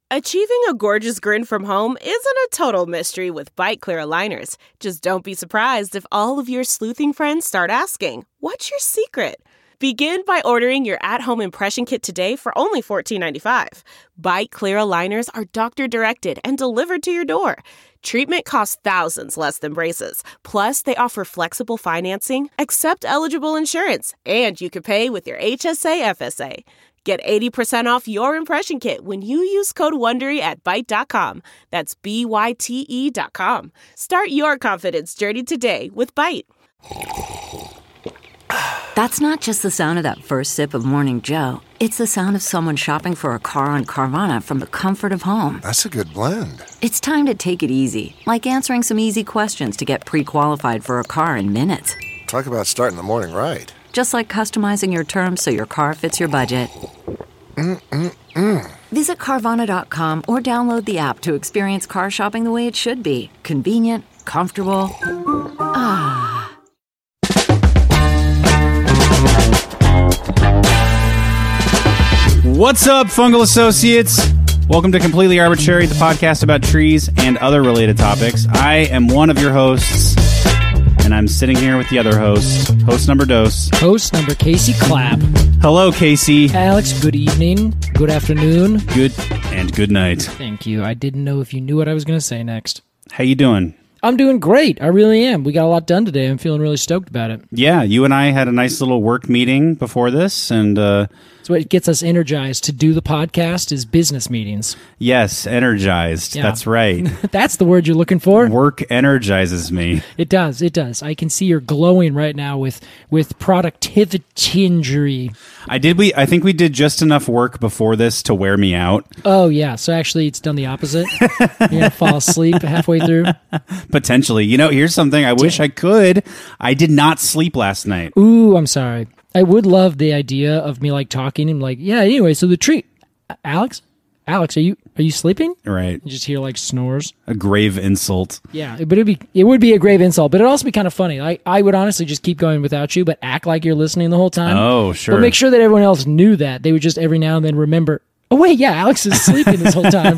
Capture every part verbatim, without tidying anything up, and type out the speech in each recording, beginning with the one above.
Achieving a gorgeous grin from home isn't a total mystery with Byte Clear aligners. Just don't be surprised if all of your sleuthing friends start asking, "What's your secret?" Begin by ordering your at-home impression kit today for only fourteen ninety-five. Byte Clear aligners are doctor-directed and delivered to your door. Treatment costs thousands less than braces. Plus, they offer flexible financing, accept eligible insurance, and you can pay with your H S A F S A. Get eighty percent off your impression kit when you use code WONDERY at byte dot com. That's B Y T E dot com. Start your confidence journey today with Byte. That's not just the sound of that first sip of Morning Joe. It's the sound of someone shopping for a car on Carvana from the comfort of home. That's a good blend. It's time to take it easy, like answering some easy questions to get pre-qualified for a car in minutes. Talk about starting the morning right. Just like customizing your terms so your car fits your budget. Mm-mm-mm. Visit Carvana dot com or download the app to experience car shopping the way it should be. Convenient, comfortable. Ah. What's up, Fungal Associates? Welcome to Completely Arbitrary, the podcast about trees and other related topics. I am one of your hosts, and I'm sitting here with the other host, host number dos. Host number Casey Clapp. Hello, Casey. Alex, good evening, good afternoon. Good and good night. Thank you. I didn't know if you knew what I was going to say next. How you doing? I'm doing great. I really am. We got a lot done today. I'm feeling really stoked about it. Yeah, you and I had a nice little work meeting before this, and uh, that's what gets us energized to do the podcast is business meetings. Yes, energized. Yeah. That's right. That's the word you're looking for. Work energizes me. It does. It does. I can see you're glowing right now with with productivity. I did. We. I think we did just enough work before this to wear me out. Oh yeah. So actually, it's done the opposite. You're gonna fall asleep halfway through. Potentially. You know, here's something I wish I could. I did not sleep last night. Ooh, I'm sorry. I would love the idea of me like talking and like, yeah, anyway, so the tree. Alex? Alex, are you are you sleeping? Right. You just hear like snores. A grave insult. Yeah, but it'd be it would be a grave insult, but it'd also be kind of funny. I I would honestly just keep going without you, but act like you're listening the whole time. Oh, sure. But make sure that everyone else knew that. They would just every now and then remember, oh wait, yeah, Alex is sleeping this whole time.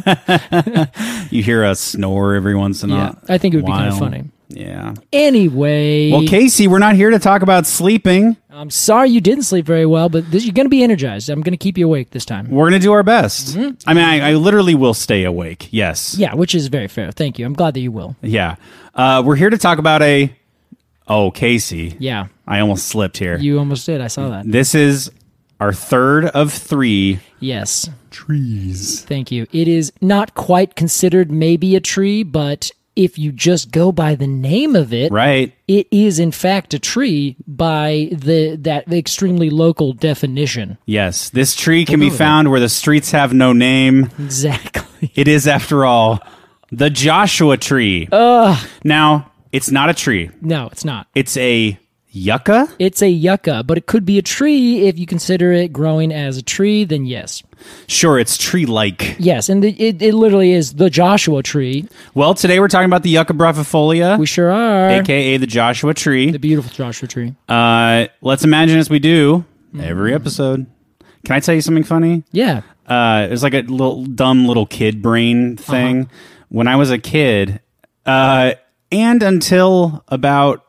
You hear a snore every once in a while. Yeah, I think it would be kind of funny. Yeah. Anyway. Well, Casey, we're not here to talk about sleeping. I'm sorry you didn't sleep very well, but this, you're going to be energized. I'm going to keep you awake this time. We're going to do our best. Mm-hmm. I mean, I, I literally will stay awake. Yes. Yeah, which is very fair. Thank you. I'm glad that you will. Yeah. Uh, we're here to talk about a... Oh, Casey. Yeah. I almost slipped here. You almost did. I saw that. This is our third of three... Yes. Trees. Thank you. It is not quite considered maybe a tree, but if you just go by the name of it, right, it is in fact a tree by the that extremely local definition. Yes, this tree can be found where the streets have no name. Exactly. It is, after all, the Joshua tree. Ugh. Now, it's not a tree. No, it's not. It's a yucca? It's a yucca, but it could be a tree if you consider it growing as a tree, then yes. Sure, it's tree-like. Yes, and the, it, it literally is the Joshua tree. Well, today we're talking about the Yucca brevifolia. We sure are. A K A the Joshua tree. The beautiful Joshua tree. Uh, let's imagine as we do every episode. Can I tell you something funny? Yeah. Uh, it's like a little dumb little kid brain thing. Uh-huh. When I was a kid, uh, and until about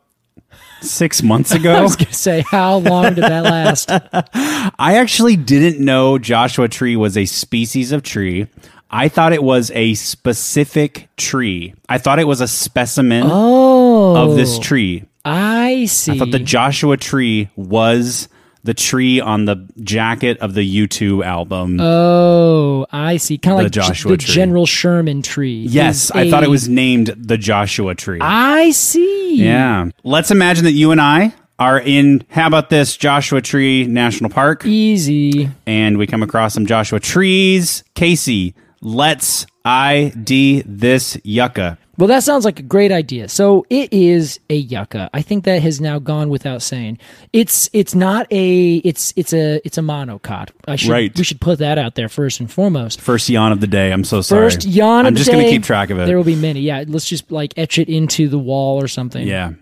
six months ago. I was going to say, how long did that last? I actually didn't know Joshua tree was a species of tree. I thought it was a specific tree. I thought it was a specimen oh, of this tree. I see. I thought the Joshua tree was the tree on the jacket of the U two album. Oh, I see. Kind of like Joshua the tree. General Sherman tree. Yes, I a... thought it was named the Joshua tree. I see. Yeah. Let's imagine that you and I are in, how about this, Joshua Tree National Park. Easy. And we come across some Joshua trees. Casey, let's I D this yucca. Well, that sounds like a great idea. So it is a yucca. I think that has now gone without saying. It's it's not a it's it's a it's a monocot. I should right. we should put that out there first and foremost. First yawn of the day. I'm so sorry. First yawn I'm of the just day. going to keep track of it. There will be many. Yeah, let's just like etch it into the wall or something. Yeah.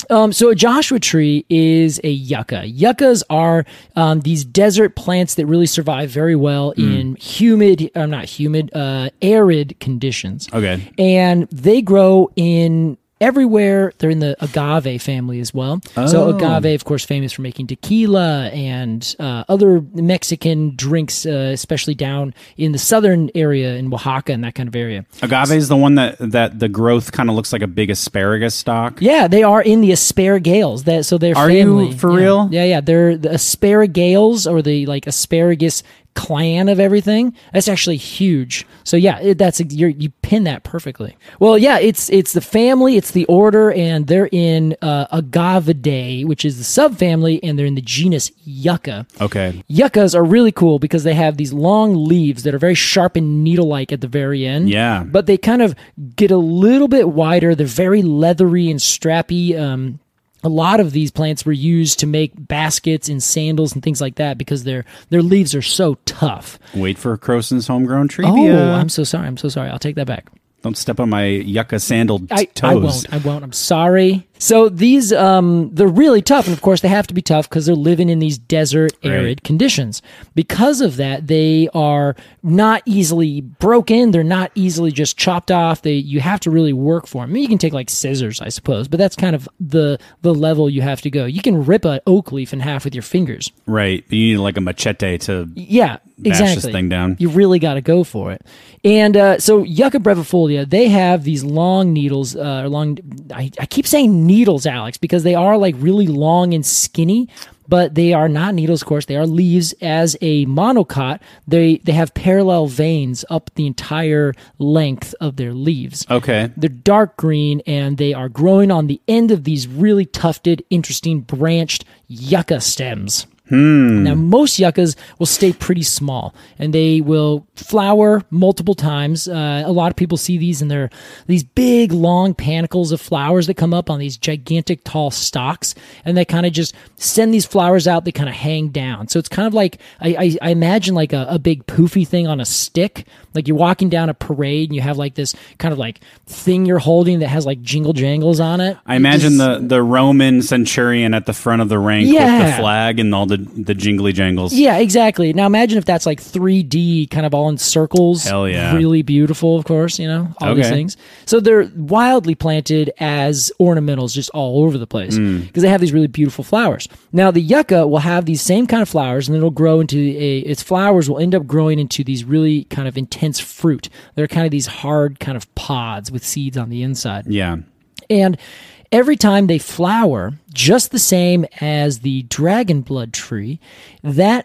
Um, so a Joshua tree is a yucca. Yuccas are um, these desert plants that really survive very well mm. in humid, uh, not humid, uh, arid conditions. Okay. And they grow in everywhere. They're in the agave family as well. Oh. So agave, of course, famous for making tequila and uh, other Mexican drinks, uh, especially down in the southern area in Oaxaca and that kind of area. Agave is the one that, that the growth kind of looks like a big asparagus stalk. Yeah, they are in the asparagales. That so they're are family. you for yeah. real? Yeah, yeah. They're the asparagales or the like asparagus clan of everything. That's actually huge. So yeah, it, that's you're, you pin that perfectly. Well, yeah, it's it's the family, it's the order, and they're in uh, Agavidae, which is the subfamily, and they're in the genus Yucca. Okay. Yuccas are really cool because they have these long leaves that are very sharp and needle-like at the very end. Yeah. But they kind of get a little bit wider. They're very leathery and strappy. Um, A lot of these plants were used to make baskets and sandals and things like that because their their leaves are so tough. Wait for Croson's homegrown trivia. Oh, I'm so sorry. I'm so sorry. I'll take that back. Don't step on my yucca sandal t- I, toes. I won't. I won't. I'm sorry. So these, um, they're really tough, and of course they have to be tough because they're living in these desert, arid Right. conditions. Because of that, they are not easily broken. They're not easily just chopped off. They you have to really work for them. I mean, you can take like scissors, I suppose, but that's kind of the the level you have to go. You can rip an oak leaf in half with your fingers. Right. You need like a machete to Yeah, bash exactly. this thing down. You really got to go for it. And uh, so Yucca brevifolia, they have these long needles, uh, or long. I, I keep saying needles, Alex, because they are like really long and skinny, but they are not needles, of course. They are leaves. As a monocot, they, they have parallel veins up the entire length of their leaves. Okay. They're dark green, and they are growing on the end of these really tufted, interesting, branched yucca stems. Hmm. Now, most yuccas will stay pretty small, and they will flower multiple times. Uh, a lot of people see these, and they're these big, long panicles of flowers that come up on these gigantic, tall stalks, and they kind of just send these flowers out. They kind of hang down. So it's kind of like, I, I, I imagine like a, a big poofy thing on a stick. Like you're walking down a parade, and you have like this kind of like thing you're holding that has like jingle jangles on it. I imagine Just- the, the Roman centurion at the front of the rank with Yeah. the flag and all the, the jingly jangles. Yeah, exactly. Now imagine if that's like three D, kind of all in circles. Hell yeah. Really beautiful, of course, you know, all these Okay. things. So they're wildly planted as ornamentals just all over the place because they have these really beautiful flowers. Now the yucca will have these same kind of flowers, and it'll grow into a, its flowers will end up growing into these really kind of intense fruit. They're kind of these hard kind of pods with seeds on the inside. Yeah. And every time they flower, just the same as the dragon blood tree, that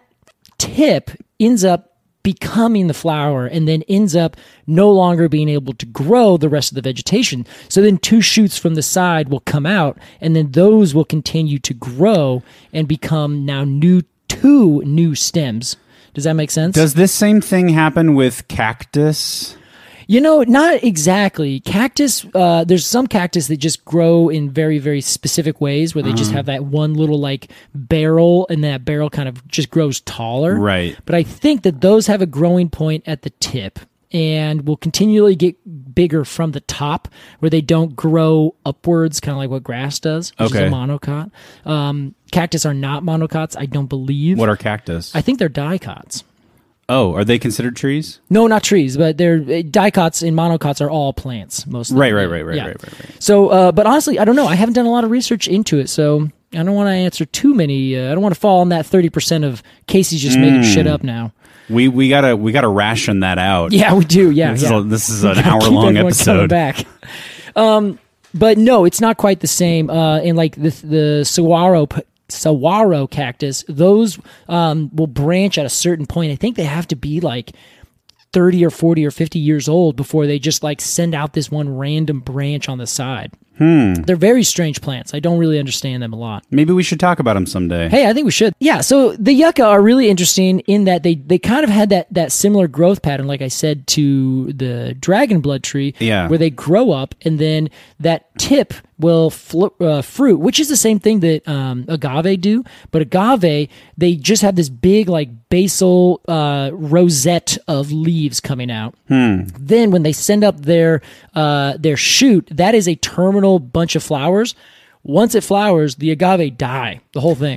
tip ends up becoming the flower and then ends up no longer being able to grow the rest of the vegetation. So then two shoots from the side will come out, and then those will continue to grow and become now new two new stems. Does that make sense? Does this same thing happen with cactus? You know, not exactly. Cactus, uh, there's some cactus that just grow in very, very specific ways where they just have that one little like barrel, and that barrel kind of just grows taller. Right. But I think that those have a growing point at the tip and will continually get bigger from the top where they don't grow upwards, kind of like what grass does, which Okay. is a monocot. Um, cactus are not monocots, I don't believe. What are cactus? I think they're dicots. oh, are they considered trees? No, not trees, but they're dicots and monocots are all plants mostly. Right, right, right, right, Yeah. right, right, right. So, uh, but honestly, I don't know. I haven't done a lot of research into it, so I don't want to answer too many. Uh, I don't want to fall on that thirty percent of Casey's just making shit up now. We we gotta we gotta ration that out. Yeah, we do. Yeah, This yeah. is a, this is an Keep hour long everyone coming episode. back. Um, but no, it's not quite the same. Uh, and like the the saguaro p- saguaro cactus, those um will branch at a certain point. I think they have to be like thirty or forty or fifty years old before they just like send out this one random branch on the side. Hmm. They're very strange plants. I don't really understand them a lot. Maybe we should talk about them someday. Hey, I think we should. Yeah, so the yucca are really interesting in that they, they kind of had that, that similar growth pattern, like I said, to the dragon blood tree, Yeah. where they grow up and then that tip will fl- uh, fruit, which is the same thing that um, agave do. But agave, they just have this big like basal uh, rosette of leaves coming out. Then when they send up their uh, their shoot, that is a terminal bunch of flowers Once it flowers, the agave die, the whole thing.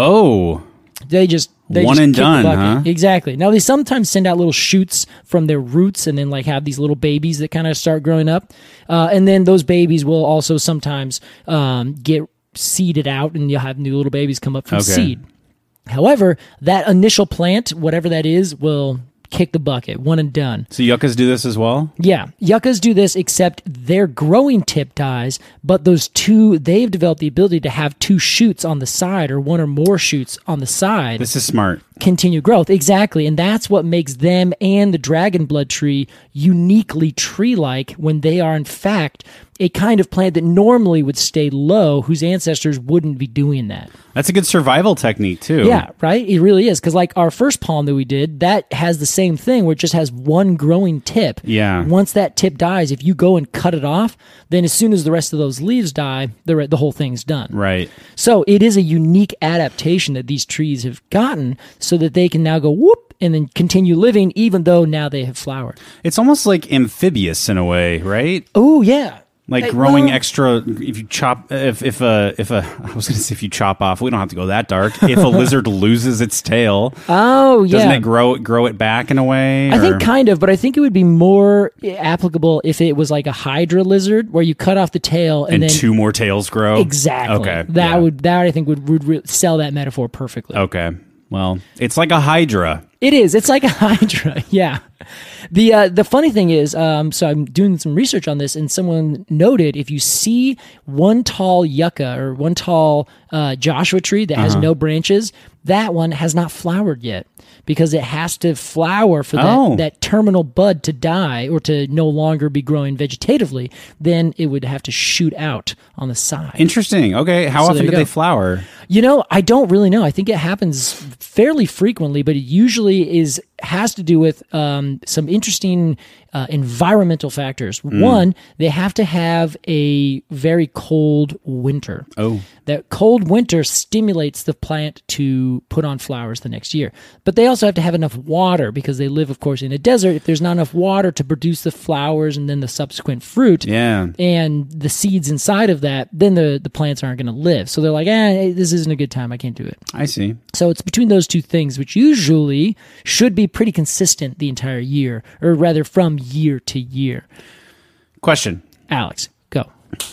Oh. They just they One just and kick the done, bucket. huh? Exactly. Now they sometimes send out little shoots from their roots, and then like have these little babies that kind of start growing up, uh, and then those babies will also sometimes um, get seeded out, and you'll have new little babies come up from Okay. seed. However, that initial plant, whatever that is, will kick the bucket. One and done. So yuccas do this as well? Yeah, yuccas do this, except their growing tip dies, but those two, they've developed the ability to have two shoots on the side or one or more shoots on the side. This is smart. Continue growth. Exactly. And that's what makes them and the dragon blood tree uniquely tree-like when they are, in fact, a kind of plant that normally would stay low, whose ancestors wouldn't be doing that. That's a good survival technique, too. Yeah, right? It really is. Because like our first palm that we did, that has the same thing where it just has one growing tip. Yeah. Once that tip dies, if you go and cut it off, then as soon as the rest of those leaves die, the, re- the whole thing's done. Right. So it is a unique adaptation that these trees have gotten so that they can now go whoop and then continue living even though now they have flowered. It's almost like amphibious in a way, right? Oh, yeah. Like Hey, growing well- extra. If you chop, if if a if a, I was going to say if you chop off. We don't have to go that dark. If a lizard loses its tail, Oh, yeah. doesn't it grow grow it back in a way? I or- think kind of, but I think it would be more applicable if it was like a hydra lizard where you cut off the tail and, and then two more tails grow. exactly. Okay. That yeah. would that I think would, would re- sell that metaphor perfectly. Okay. Well, it's like a hydra. It is. It's like a hydra. Yeah. The uh, the funny thing is, um, so I'm doing some research on this, and someone noted if you see one tall yucca or one tall uh, Joshua tree that has no branches, that one has not flowered yet because it has to flower for that, Oh. that terminal bud to die or to no longer be growing vegetatively. Then it would have to shoot out on the side. Interesting. Okay. How So often there you do they go. flower? You know, I don't really know. I think it happens fairly frequently, but it usually is has to do with um, some interesting uh, environmental factors. Mm. One, they have to have a very cold winter. Oh. That cold winter stimulates the plant to put on flowers the next year. But they also have to have enough water because they live, of course, in a desert. If there's not enough water to produce the flowers and then the subsequent fruit, Yeah. and the seeds inside of that, then the, the plants aren't going to live. So they're like, eh, this isn't a good time. I can't do it. I see. So it's between those two things, which usually should be pretty consistent the entire year, or rather from year to year. Question. Alex, go.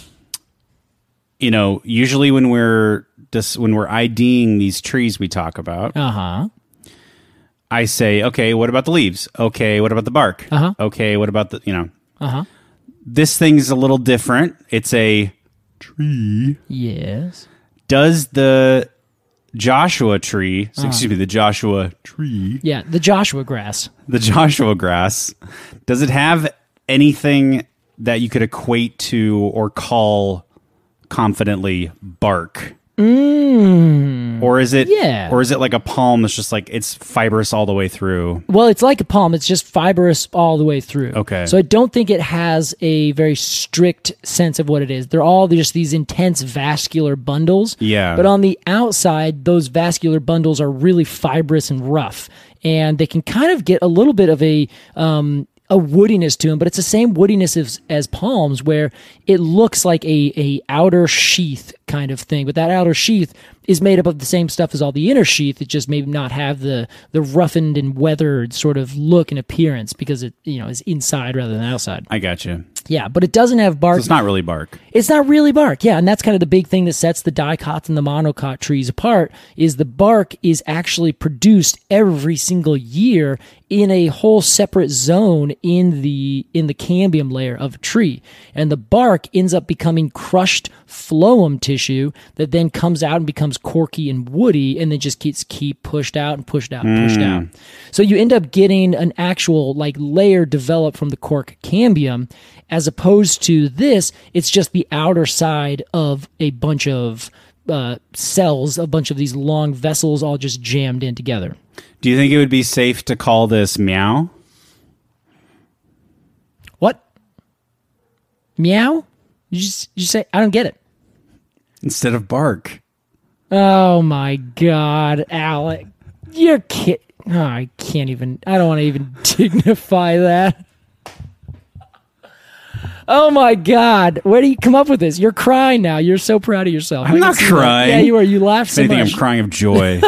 You know, usually when we're just when we're IDing these trees we talk about, Uh huh. I say, okay, what about the leaves? Okay, what about the bark? Uh-huh. Okay, what about the, you know, Uh huh. this thing's a little different. It's a tree. Yes. Does the Joshua tree, so excuse me, the Joshua tree, Yeah, the Joshua grass. the Joshua grass, does it have anything that you could equate to or call confidently bark? Mm. Or is it Yeah. or is it like a palm that's just like it's fibrous all the way through? Well, it's like a palm. It's just fibrous all the way through. Okay. So I don't think it has a very strict sense of what it is. They're all just these intense vascular bundles. Yeah. But on the outside, those vascular bundles are really fibrous and rough. And they can kind of get a little bit of a... Um, a woodiness to them, but it's the same woodiness as, as palms, where it looks like a, a outer sheath kind of thing, but that outer sheath is made up of the same stuff as all the inner sheath. It just may not have the the roughened and weathered sort of look and appearance because it, you know, is inside rather than outside. I got you. Yeah, but it doesn't have bark. So it's not really bark. It's not really bark, yeah, and that's kind of the big thing that sets the dicots and the monocot trees apart. Is the bark is actually produced every single year in a whole separate zone in the in the cambium layer of a tree, and the bark ends up becoming crushed phloem tissue that then comes out and becomes corky and woody, and then just keeps keep pushed out and pushed out and pushed out. So you end up getting an actual like layer developed from the cork cambium. As opposed to this, it's just the outer side of a bunch of uh, cells, a bunch of these long vessels all just jammed in together. Do you think it would be safe to call this meow? What? Meow? You just you say I don't get it. Instead of bark. Oh my God, Alec, you're kid. Oh, I can't even. I don't want to even dignify that. Oh my God! Where do you come up with this? You're crying now. You're so proud of yourself. I'm I not can see that. crying. Yeah, you are. You laughed If so anything, much. I'm crying of joy.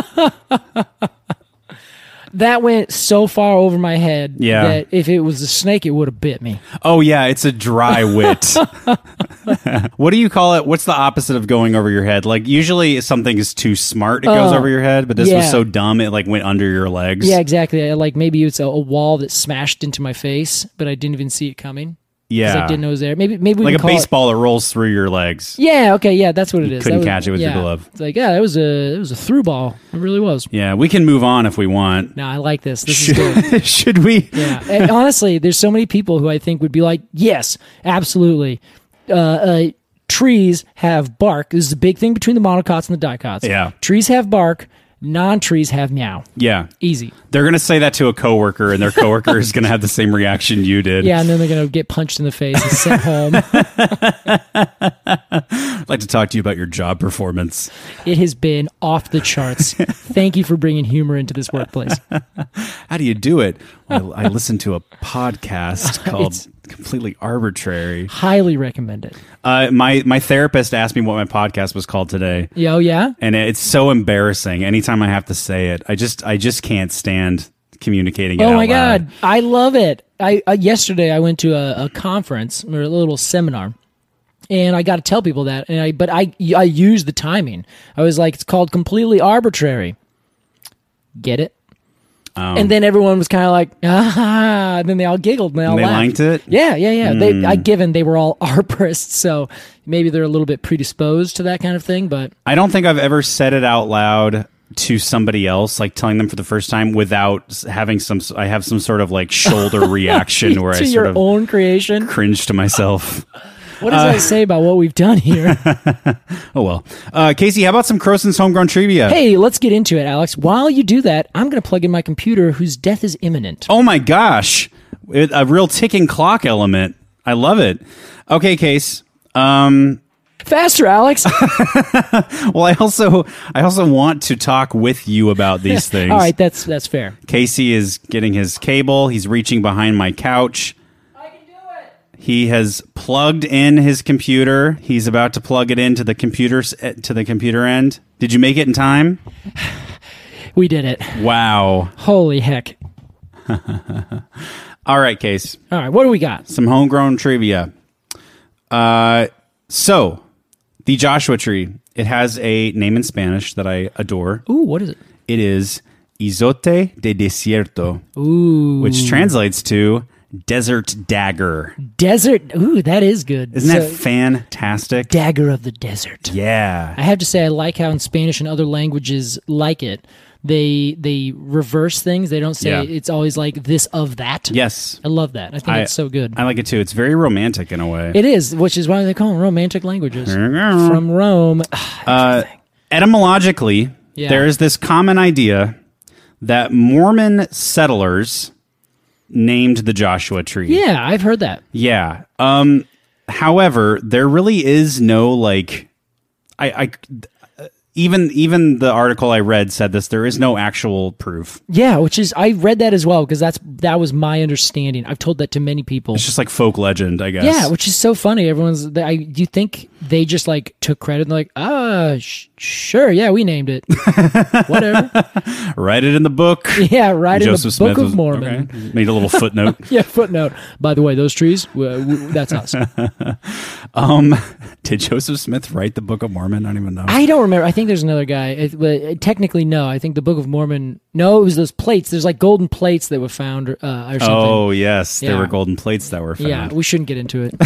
That went so far over my head Yeah. that if it was a snake, it would have bit me. Oh yeah, it's a dry wit. What do you call it? What's the opposite of going over your head? Like usually something is too smart, it goes Oh, over your head, but this yeah. was so dumb it like went under your legs. Yeah, exactly. Like maybe it's a, a wall that smashed into my face, but I didn't even see it coming. Because Yeah. I didn't know it was there. Maybe maybe we Like can a call it- baseball that rolls through your legs. Yeah, okay, yeah, that's what it is. couldn't That was- catch it with your yeah. glove. It's like, yeah, it was a it was a through ball. It really was. Yeah, we can move on if we want. No, I like this. This is good. Should, should we? Yeah. And honestly, there's so many people who I think would be like, yes, absolutely. Uh, uh, trees have bark. This is a big thing between the monocots and the dicots. Yeah. Trees have bark. Non-trees have meow. Yeah. Easy. They're going to say that to a coworker, and their coworker is going to have the same reaction you did. Yeah, and then they're going to get punched in the face and sent home. I'd like to talk to you about your job performance. It has been off the charts. Thank you for bringing humor into this workplace. How do you do it? Well, I listened to a podcast called It's- Completely Arbitrary. Highly recommend it. Uh, my my therapist asked me what my podcast was called today, Yeah, oh, yeah? and it's so embarrassing. Anytime I have to say it, I just I just can't stand communicating it Oh out my loud. God. I love it. I uh, yesterday I went to a, a conference or a little seminar. And I got to tell people that, and I but I I used the timing. I was like, it's called Completely Arbitrary. Get it? Oh. And then everyone was kind of like, ah, and then they all giggled and they all And they laughed. liked it? Hmm. Yeah, yeah, yeah. They, I given they were all arborists, so maybe they're a little bit predisposed to that kind of thing. But I don't think I've ever said it out loud to somebody else, like telling them for the first time without s- having some. I have some sort of like shoulder reaction where to I your sort of own creation, cringe to myself. what does that say about what we've done here? Oh well, uh, Casey, how about some Croson's homegrown trivia? Hey, let's get into it, Alex. While you do that, I'm going to plug in my computer, whose death is imminent. Oh my gosh, it, a real ticking clock element. I love it. Okay, Case. Um, Faster, Alex. well, I also I also want to talk with you about these things. All right, that's that's fair. Casey is getting his cable. He's reaching behind my couch. I can do it. He has plugged in his computer. He's about to plug it into the computer to the computer end. Did you make it in time? We did it. Wow. Holy heck. All right, Case. All right, what do we got? Some homegrown trivia. Uh, so the Joshua tree. It has a name in Spanish that I adore. Ooh, what is it? It is Izote de Desierto, Ooh. which translates to desert dagger. Desert. Ooh, that is good. Isn't So, that fantastic? dagger of the desert? Yeah. I have to say, I like how in Spanish and other languages like it, they they reverse things. They don't say Yeah. it's always like this of that. Yes. I love that. I think I- it's so good. I like it too. It's very romantic in a way. It is, which is why they call them romantic languages. From Rome. Uh, etymologically, Yeah. there is this common idea that Mormon settlers named the Joshua tree. Yeah, I've heard that. Yeah. Um, however, there really is no like, I, I, even even the article I read said this. There is no actual proof. Yeah, which is I read that as well because that's that was my understanding. I've told that to many people. It's just like folk legend, I guess. Yeah, which is so funny. Everyone's. I do you think they just like took credit and like, ah, sh- sure, yeah, we named it. Whatever. Write it in the book. Yeah, right in the Joseph Book Smith of was- Mormon. okay. Made a little footnote. Yeah, footnote. By the way, those trees, w- w- that's us. Um, did Joseph Smith write the Book of Mormon? I don't even know. I don't remember. I think there's another guy. It, but uh, technically, no. I think the Book of Mormon. No, it was those plates. There's like golden plates that were found, uh, or something. Oh yes, there Yeah. were golden plates that were found. Yeah, we shouldn't get into it.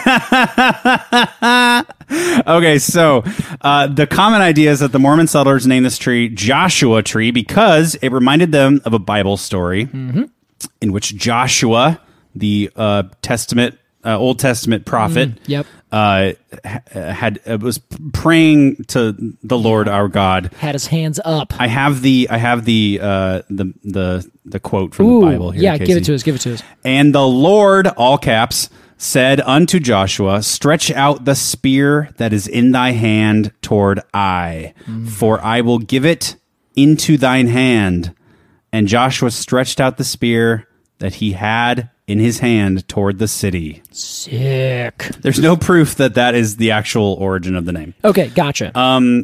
Okay, so uh, the common idea is that the Mormon settlers named this tree Joshua tree because it reminded them of a Bible story Mm-hmm. in which Joshua, the uh, Testament, uh, Old Testament prophet, Yep. uh, ha- had uh, was praying to the Lord our God. Had his hands up. I have the I have the uh, the the the quote from Ooh, the Bible here. yeah, give Casey. it to us. Give it to us. And the Lord, all caps, said unto Joshua, stretch out the spear that is in thy hand toward I, for I will give it into thine hand. And Joshua stretched out the spear that he had in his hand toward the city. Sick. There's no proof that that is the actual origin of the name. Okay, gotcha. Um,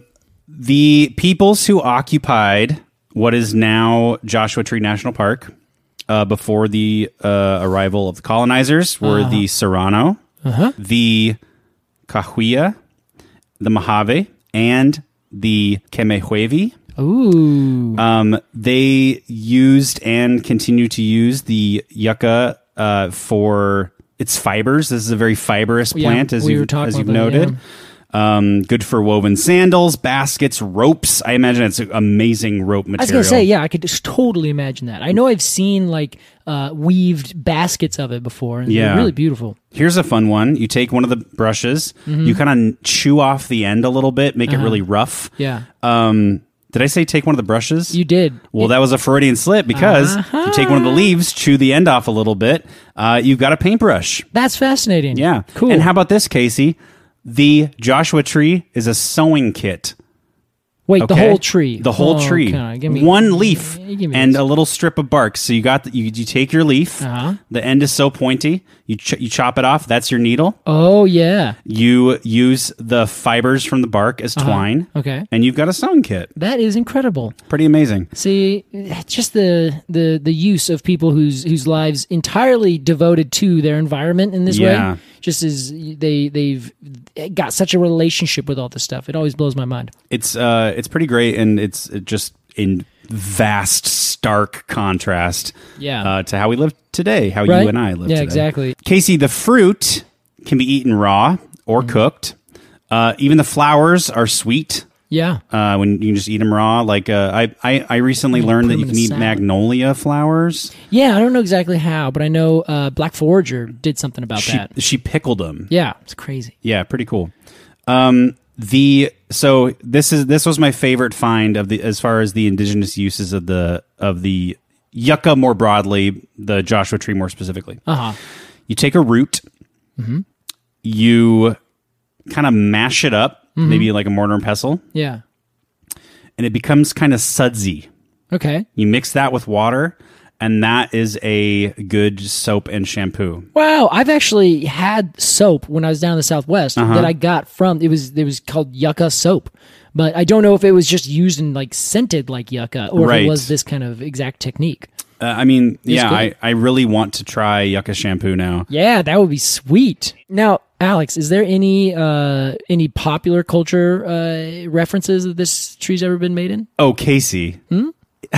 the peoples who occupied what is now Joshua Tree National Park uh, before the uh, arrival of the colonizers were Uh-huh. the Serrano, Uh-huh. the Cahuilla, the Mojave, and the Kemehuevi. Ooh. Um, they used and continue to use the yucca uh, for its fibers. This is a very fibrous Yeah, plant, as we were you've, talking as you've about that, noted. Um, good for woven sandals, baskets, ropes. I imagine it's an amazing rope material. I was going to say, yeah, I could just totally imagine that. I know I've seen like uh, weaved baskets of it before, and Yeah. they're really beautiful. Here's a fun one. You take one of the brushes, Mm-hmm. you kind of chew off the end a little bit, make Uh-huh. it really rough. Yeah. Um, did I say take one of the brushes? You did. Well, that was a Freudian slip because if you take one of the leaves, chew the end off a little bit, uh, you've got a paintbrush. That's fascinating. Yeah. Cool. And how about this, Casey? The Joshua tree is a sewing kit. Wait, the Okay? whole tree. The whole Oh, tree. okay. Give me, One leaf give me and this. a little strip of bark. So you got the, you, you take your leaf. Uh-huh. The end is so pointy. You ch- you chop it off. That's your needle. Oh, yeah. You use the fibers from the bark as twine. Okay. And you've got a sewing kit. That is incredible. Pretty amazing. See, just the the the use of people whose whose lives entirely devoted to their environment in this Yeah. way, just as they they've got such a relationship with all this stuff. It always blows my mind. It's uh it's pretty great, and it's just in vast, stark contrast Yeah. uh, to how we live today, how Right? you and I live Yeah, today. exactly. Casey, the fruit can be eaten raw or Mm-hmm. cooked. Uh, even the flowers are sweet Yeah. uh, when you can just eat them raw. Like uh, I, I, I recently learned that put you 'em can in a eat salad. magnolia flowers. Yeah, I don't know exactly how, but I know uh, Black Forager did something about She, that. she pickled them. Yeah, it's crazy. Yeah, pretty cool. Um, the so this is this was my favorite find of the as far as the indigenous uses of the of the yucca more broadly, the Joshua tree more specifically. Uh-huh. You take a root, Mm-hmm. you kind of mash it up, Mm-hmm. maybe like a mortar and pestle, Yeah. and it becomes kind of sudsy. Okay. You mix that with water, and that is a good soap and shampoo. Wow, I've actually had soap when I was down in the Southwest Uh-huh. that I got from it was it was called yucca soap, but I don't know if it was just used and like scented like yucca or if Right. it was this kind of exact technique. Uh, I mean, yeah, I, good. I really want to try yucca shampoo now. Yeah, that would be sweet. Now, Alex, is there any uh, any popular culture uh, references that this tree's ever been made in? Oh, Casey. Hmm?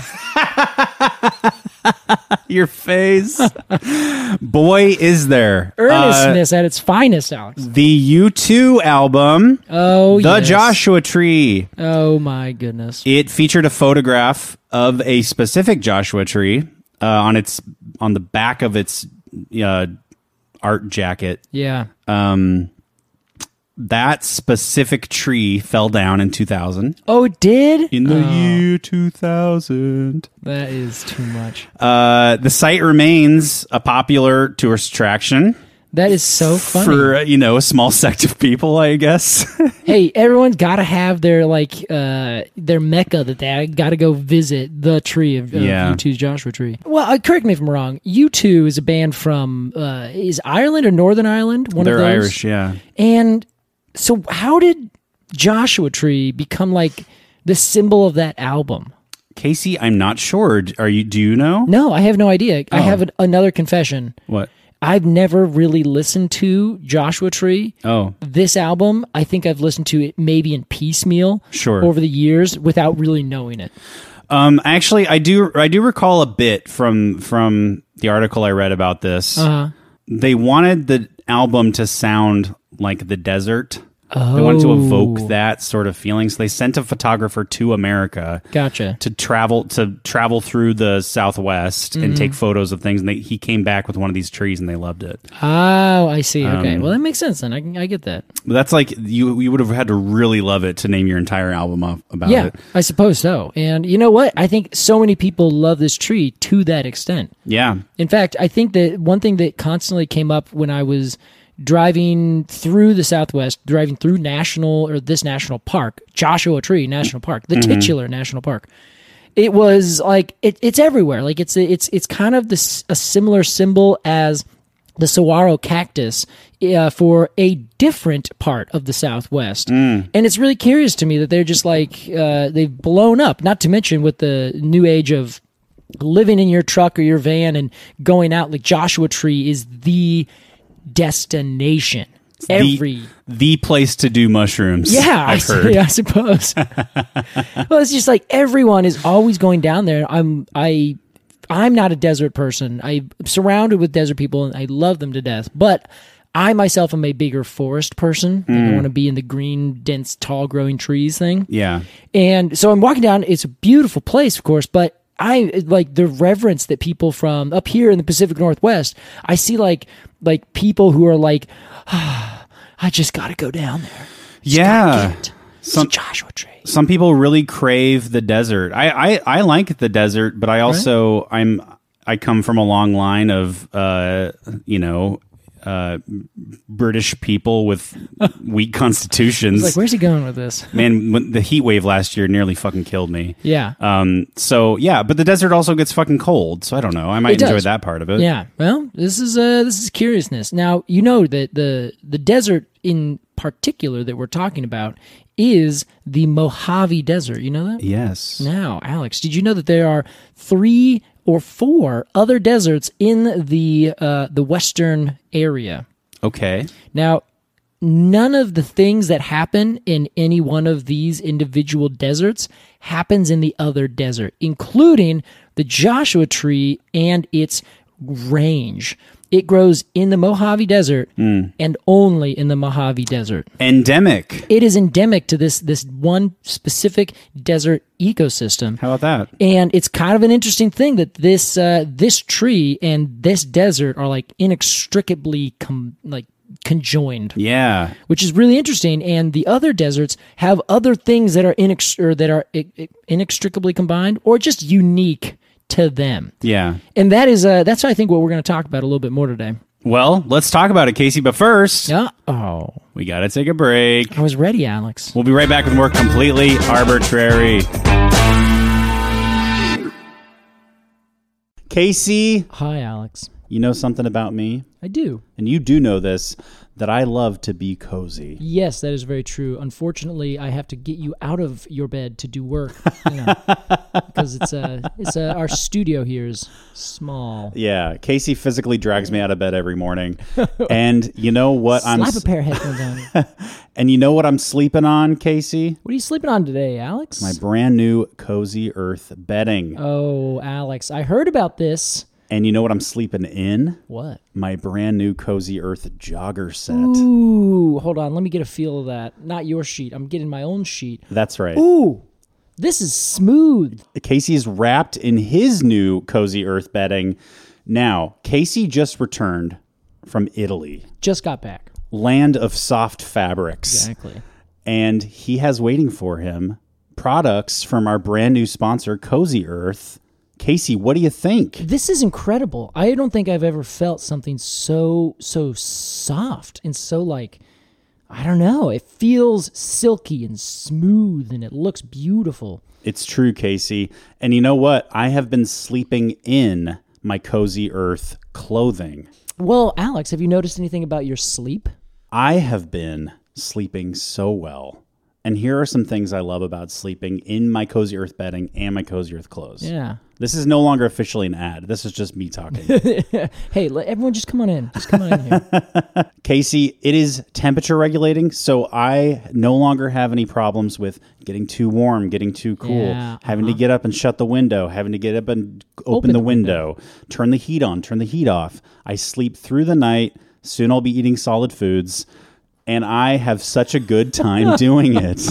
Your face. Boy, is there. Uh, Earnestness at its finest, Alex. the U two album, Oh, The yes. Joshua Tree. Oh my goodness. It featured a photograph of a specific Joshua tree uh, on its on the back of its uh, art jacket. Yeah. Um, that specific tree fell down in two thousand. Oh, it did? In the Oh, year two thousand. that is too much. Uh, the site remains a popular tourist attraction That is so funny. for, uh, you know, a small sect of people, I guess. Hey, everyone's got to have their like uh their mecca that they got to go visit the tree of, of Yeah. U two's Joshua Tree. Well, uh, correct me if I'm wrong. U two is a band from uh is Ireland or Northern Ireland? One They're of those. Irish, yeah. And so, how did Joshua Tree become like the symbol of that album? Casey, I'm not sure. Are you? Do you know? No, I have no idea. I Oh. have an, another confession. What? I've never really listened to Joshua Tree. Oh, This album, I think I've listened to it maybe in piecemeal Sure. over the years without really knowing it. um, actually, I do. I do recall a bit from from the article I read about this. Uh-huh. They wanted the album to sound like the desert. They wanted to Oh. evoke that sort of feeling. So they sent a photographer to America Gotcha. to travel to travel through the Southwest Mm-hmm. and take photos of things. And they, he came back with one of these trees, and they loved it. Oh, I see. Okay. Um, well, that makes sense then. I, can- I get that. But that's like you you would have had to really love it to name your entire album off about Yeah, it. I suppose so. And you know what? I think so many people love this tree to that extent. Yeah. In fact, I think that one thing that constantly came up when I was driving through the Southwest, driving through national or this national park, Joshua Tree National Park, the titular national park, it was like it, it's everywhere. Like it's it's it's kind of this a similar symbol as the saguaro cactus uh, for a different part of the Southwest. Mm. And it's really curious to me that they're just like, uh, they've blown up, not to mention with the new age of living in your truck or your van and going out. Like Joshua Tree is the destination. Every the, the place to do mushrooms. Yeah, I've I, heard. Yeah, I suppose. Well, it's just like everyone is always going down there. I'm I I'm not a desert person. I'm surrounded with desert people and I love them to death. But I myself am a bigger forest person. Mm. I want to be in the green, dense, tall growing trees thing. Yeah. And so I'm walking down. It's a beautiful place, of course, but I like the reverence that people from up here in the Pacific Northwest, I see like like people who are like, oh, I just got to go down there. Just yeah. It's Some, a Joshua Tree. Some people really crave the desert. I, I, I like the desert, but I also right. I'm I come from a long line of uh, you know uh, British people with weak constitutions. Like, where's he going with this? Man, when the heat wave last year nearly fucking killed me. Yeah. Um. So yeah, but the desert also gets fucking cold. So I don't know. I might It enjoy does. that part of it. Yeah. Well, this is uh this is curiousness. Now you know that the the desert in particular that we're talking about is the Mojave Desert. You know that? Yes. Now, Alex, did you know that there are three or four other deserts in the uh, the western area? Okay. Now, none of the things that happen in any one of these individual deserts happens in the other desert, including the Joshua Tree and its range. It grows in the Mojave Desert mm. and only in the Mojave Desert. Endemic. It is endemic to this this one specific desert ecosystem. How about that? And it's kind of an interesting thing that this uh, this tree and this desert are like inextricably com- like conjoined. Yeah, which is really interesting. And the other deserts have other things that are inex- or that are inextricably combined or just unique to them. Yeah. And that is uh that's I think what we're going to talk about a little bit more today. Well, let's talk about it, Casey, but first, Yeah. Oh, we got to take a break. I was ready, Alex. We'll be right back with more Completely Arbitrary. Casey, Hi, Alex. you know something about me? I do. And you do know this, that I love to be cozy. Yes, that is very true. Unfortunately, I have to get you out of your bed to do work, you know, because it's uh, it's uh, our studio here is small. Yeah, Casey physically drags me out of bed every morning. And you know what Slap I'm a pair of headphones on. And you know what I'm sleeping on, Casey? What are you sleeping on today, Alex? My brand new Cozy Earth bedding. Oh, Alex, I heard about this. And you know what I'm sleeping in? What? My brand new Cozy Earth jogger set. Ooh, hold on. Let me get a feel of that. Not your sheet. I'm getting my own sheet. That's right. Ooh, this is smooth. Casey is wrapped in his new Cozy Earth bedding. Now, Casey just returned from Italy. Just got back. Land of soft fabrics. Exactly. And he has waiting for him products from our brand new sponsor, Cozy Earth. Casey, what do you think? This is incredible. I don't think I've ever felt something so, so soft and so like, I don't know. It feels silky and smooth and it looks beautiful. It's true, Casey. And you know what? I have been sleeping in my Cozy Earth clothing. Well, Alex, have you noticed anything about your sleep? I have been sleeping so well. And here are some things I love about sleeping in my Cozy Earth bedding and my Cozy Earth clothes. Yeah. This is no longer officially an ad. This is just me talking. Hey, let everyone just come on in. Just come on in here. Casey, it is temperature regulating, so I no longer have any problems with getting too warm, getting too cool, Yeah, having uh-huh. to get up and shut the window, having to get up and open, Open the the window, turn the heat on, turn the heat off. I sleep through the night. Soon I'll be eating solid foods, and I have such a good time doing it.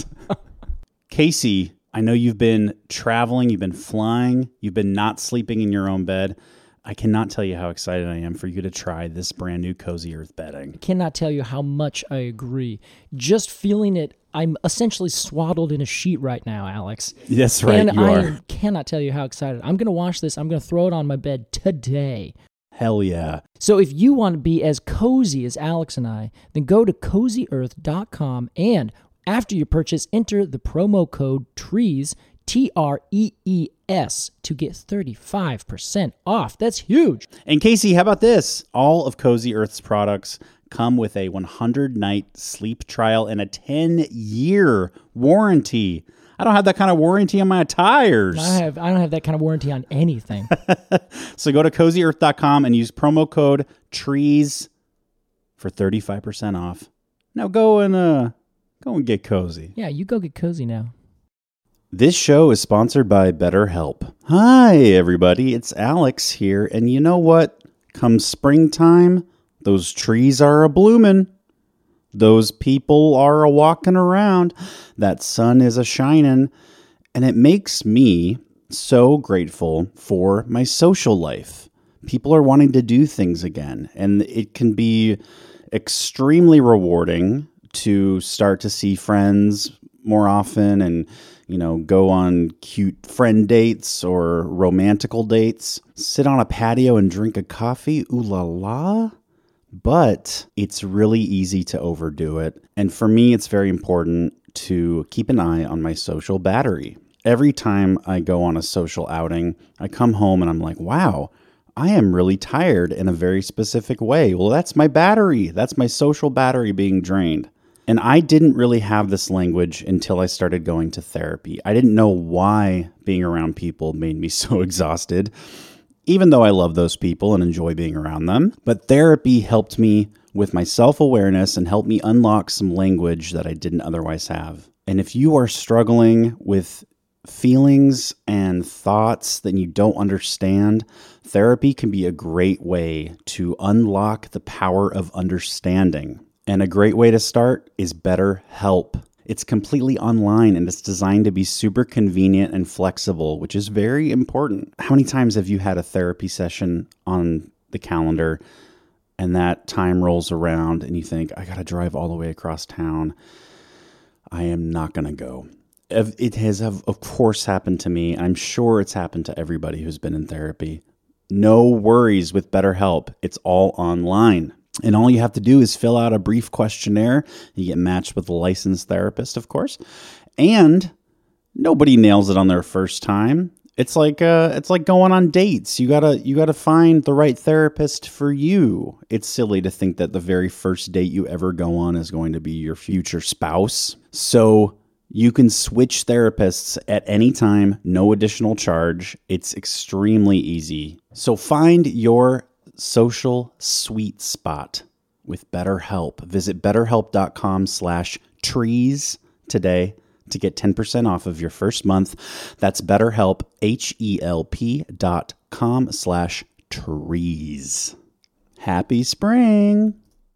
Casey, I know you've been traveling, you've been flying, you've been not sleeping in your own bed. I cannot tell you how excited I am for you to try this brand new Cozy Earth bedding. Cannot tell you how much I agree. Just feeling it, I'm essentially swaddled in a sheet right now, Alex. That's right, and you I are. cannot tell you how excited. I'm going to wash this. I'm going to throw it on my bed today. Hell yeah. So if you want to be as cozy as Alex and I, then go to cozy earth dot com and after your purchase, enter the promo code TREES, T R E E S, to get thirty-five percent off. That's huge. And Casey, how about this? All of Cozy Earth's products come with a one hundred night sleep trial and a ten year warranty. I don't have that kind of warranty on my tires. I have I don't have that kind of warranty on anything. So go to cozy earth dot com and use promo code TREES for thirty-five percent off. Now go and uh go and get cozy. Yeah, you go get cozy now. This show is sponsored by BetterHelp. Hi, everybody. It's Alex here. And you know what? Come springtime, those trees are a-bloomin'. Those people are a-walking around. That sun is a-shining. And it makes me so grateful for my social life. People are wanting to do things again. And it can be extremely rewarding to start to see friends more often and, you know, go on cute friend dates or romantical dates, sit on a patio and drink a coffee, ooh la la. But it's really easy to overdo it. And for me, it's very important to keep an eye on my social battery. Every time I go on a social outing, I come home and I'm like, wow, I am really tired in a very specific way. Well, that's my battery. That's my social battery being drained. And I didn't really have this language until I started going to therapy. I didn't know why being around people made me so exhausted, even though I love those people and enjoy being around them. But therapy helped me with my self-awareness and helped me unlock some language that I didn't otherwise have. And if you are struggling with feelings and thoughts that you don't understand, therapy can be a great way to unlock the power of understanding. And a great way to start is BetterHelp. It's completely online and it's designed to be super convenient and flexible, which is very important. How many times have you had a therapy session on the calendar and that time rolls around and you think, I got to drive all the way across town. I am not going to go. It has, of course, happened to me. I'm sure it's happened to everybody who's been in therapy. No worries with BetterHelp. It's all online. And all you have to do is fill out a brief questionnaire. You get matched with a licensed therapist, of course. And nobody nails it on their first time. It's like uh, it's like going on dates. You gotta you gotta find the right therapist for you. It's silly to think that the very first date you ever go on is going to be your future spouse. So you can switch therapists at any time, no additional charge. It's extremely easy. So find your social sweet spot with BetterHelp. Visit betterhelp.com slash trees today to get ten percent off of your first month. That's BetterHelp, H-E-L-P dot com slash trees. Happy spring.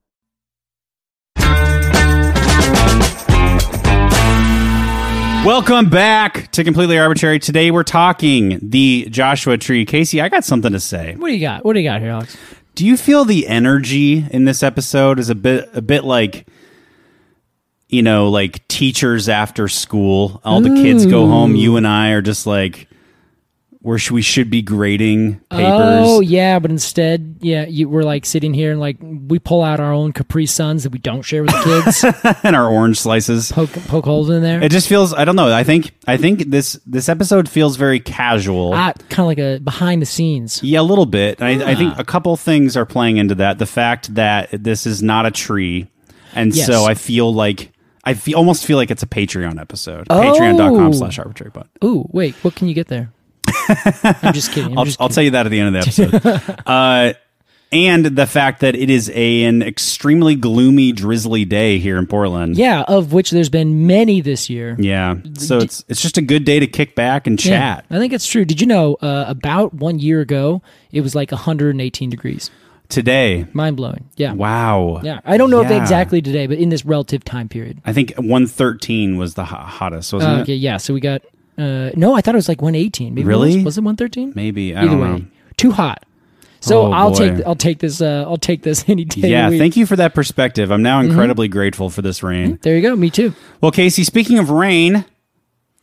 Welcome back to Completely Arbitrary. Today we're talking the Joshua Tree. Casey, I got something to say. What do you got? What do you got here, Alex? Do you feel the energy in this episode is a bit a bit like, you know, like teachers after school? All the kids go home. You and I are just like, where should we should be grading papers. Oh, yeah, but instead, yeah, you, we're like sitting here and like we pull out our own Capri Suns that we don't share with the kids. And our orange slices. Poke, poke holes in there. It just feels, I don't know, I think I think this this episode feels very casual. Ah, kind of like a behind the scenes. Yeah, a little bit. I, I think a couple things are playing into that. The fact that this is not a tree. And Yes. so I feel like, I feel, almost feel like it's a Patreon episode. Oh. Patreon.com slash arbitrary pod. Ooh, wait, what can you get there? I'm just kidding. I'm I'll, just I'll kidding. tell you that at the end of the episode. uh, and the fact that it is a, an extremely gloomy, drizzly day here in Portland. Yeah, of which there's been many this year. Yeah. So it's it's just a good day to kick back and chat. Yeah, I think it's true. Did you know uh, about one year ago, it was like one hundred eighteen degrees? Today. Mind blowing. Yeah. Wow. Yeah. I don't know if Yeah. exactly today, but in this relative time period. I think one thirteen was the ho- hottest, wasn't Uh, it? okay, yeah. So we got. Uh, no, I thought it was like one eighteen. Maybe Really? it was, was it one thirteen? Maybe. I Either don't way, know. too hot. So Oh, I'll boy. take I'll take this uh, I'll take this any day. Yeah, of the week. thank you for that perspective. I'm now incredibly grateful for this rain. There you go. Me too. Well, Casey, speaking of rain,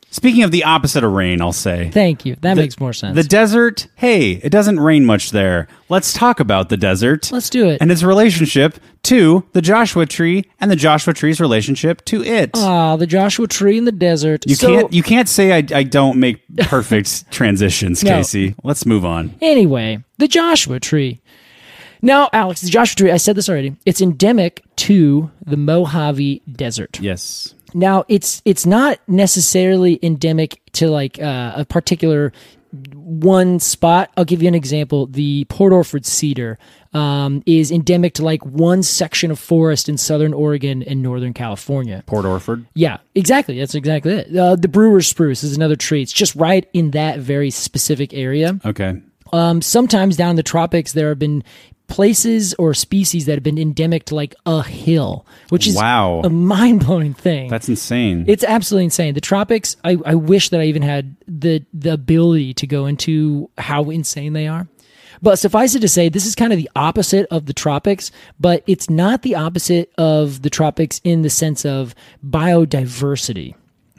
Speaking of the opposite of rain, I'll say. Thank you. That The- makes more sense. The desert, hey, it doesn't rain much there. Let's talk about the desert. Let's do it. And its relationship to the Joshua Tree and the Joshua Tree's relationship to it. Ah, the Joshua Tree in the desert. you So- can't you can't say I, I don't make perfect transitions, No. Casey. Let's move on. Anyway, the Joshua Tree. Now, Alex, the Joshua Tree, I said this already, it's endemic to the Mojave Desert. Yes. Now, it's it's not necessarily endemic to like uh, a particular one spot. I'll give you an example. The Port Orford cedar um, is endemic to like one section of forest in southern Oregon and northern California. Port Orford. Yeah, exactly. That's exactly it. Uh, the brewer's spruce is another tree. It's just right in that very specific area. Okay. Um, sometimes down in the tropics, there have been places or species that have been endemic to like a hill, which is Wow. a mind-blowing thing. That's insane. It's absolutely insane. The tropics, I, I wish that I even had the the ability to go into how insane they are. But suffice it to say, this is kind of the opposite of the tropics, but it's not the opposite of the tropics in the sense of biodiversity.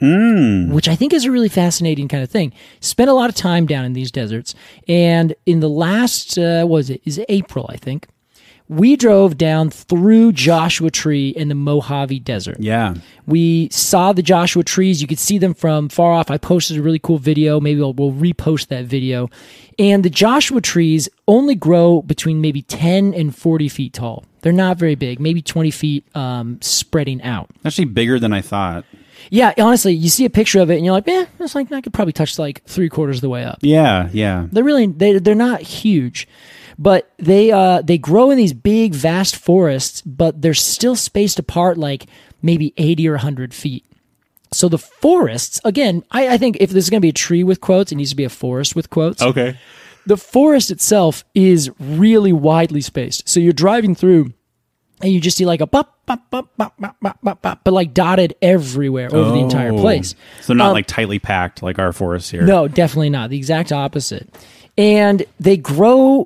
Mm. Which I think is a really fascinating kind of thing. Spent a lot of time down in these deserts, and in the last, uh, what was it? Is it April? I think we drove down through Joshua Tree in the Mojave Desert. Yeah. We saw the Joshua trees. You could see them from far off. I posted a really cool video. Maybe we'll, we'll repost that video. And the Joshua trees only grow between maybe ten and forty feet tall. They're not very big, maybe twenty feet um, spreading out. Actually bigger than I thought. Yeah, honestly, you see a picture of it and you're like, eh, it's like I could probably touch like three quarters of the way up. Yeah, yeah. They're really they they're not huge, but they uh they grow in these big vast forests, but they're still spaced apart like maybe eighty or a hundred feet. So the forests, again, I, I think if there's going to be a tree with quotes, it needs to be a forest with quotes. Okay. The forest itself is really widely spaced. So you're driving through and you just see like a bop, bop, bop, bop, bop, bop, bop, bop, but like dotted everywhere over the entire Oh. place. So not Um, like tightly packed like our forests here. No, definitely not. The exact opposite. And they grow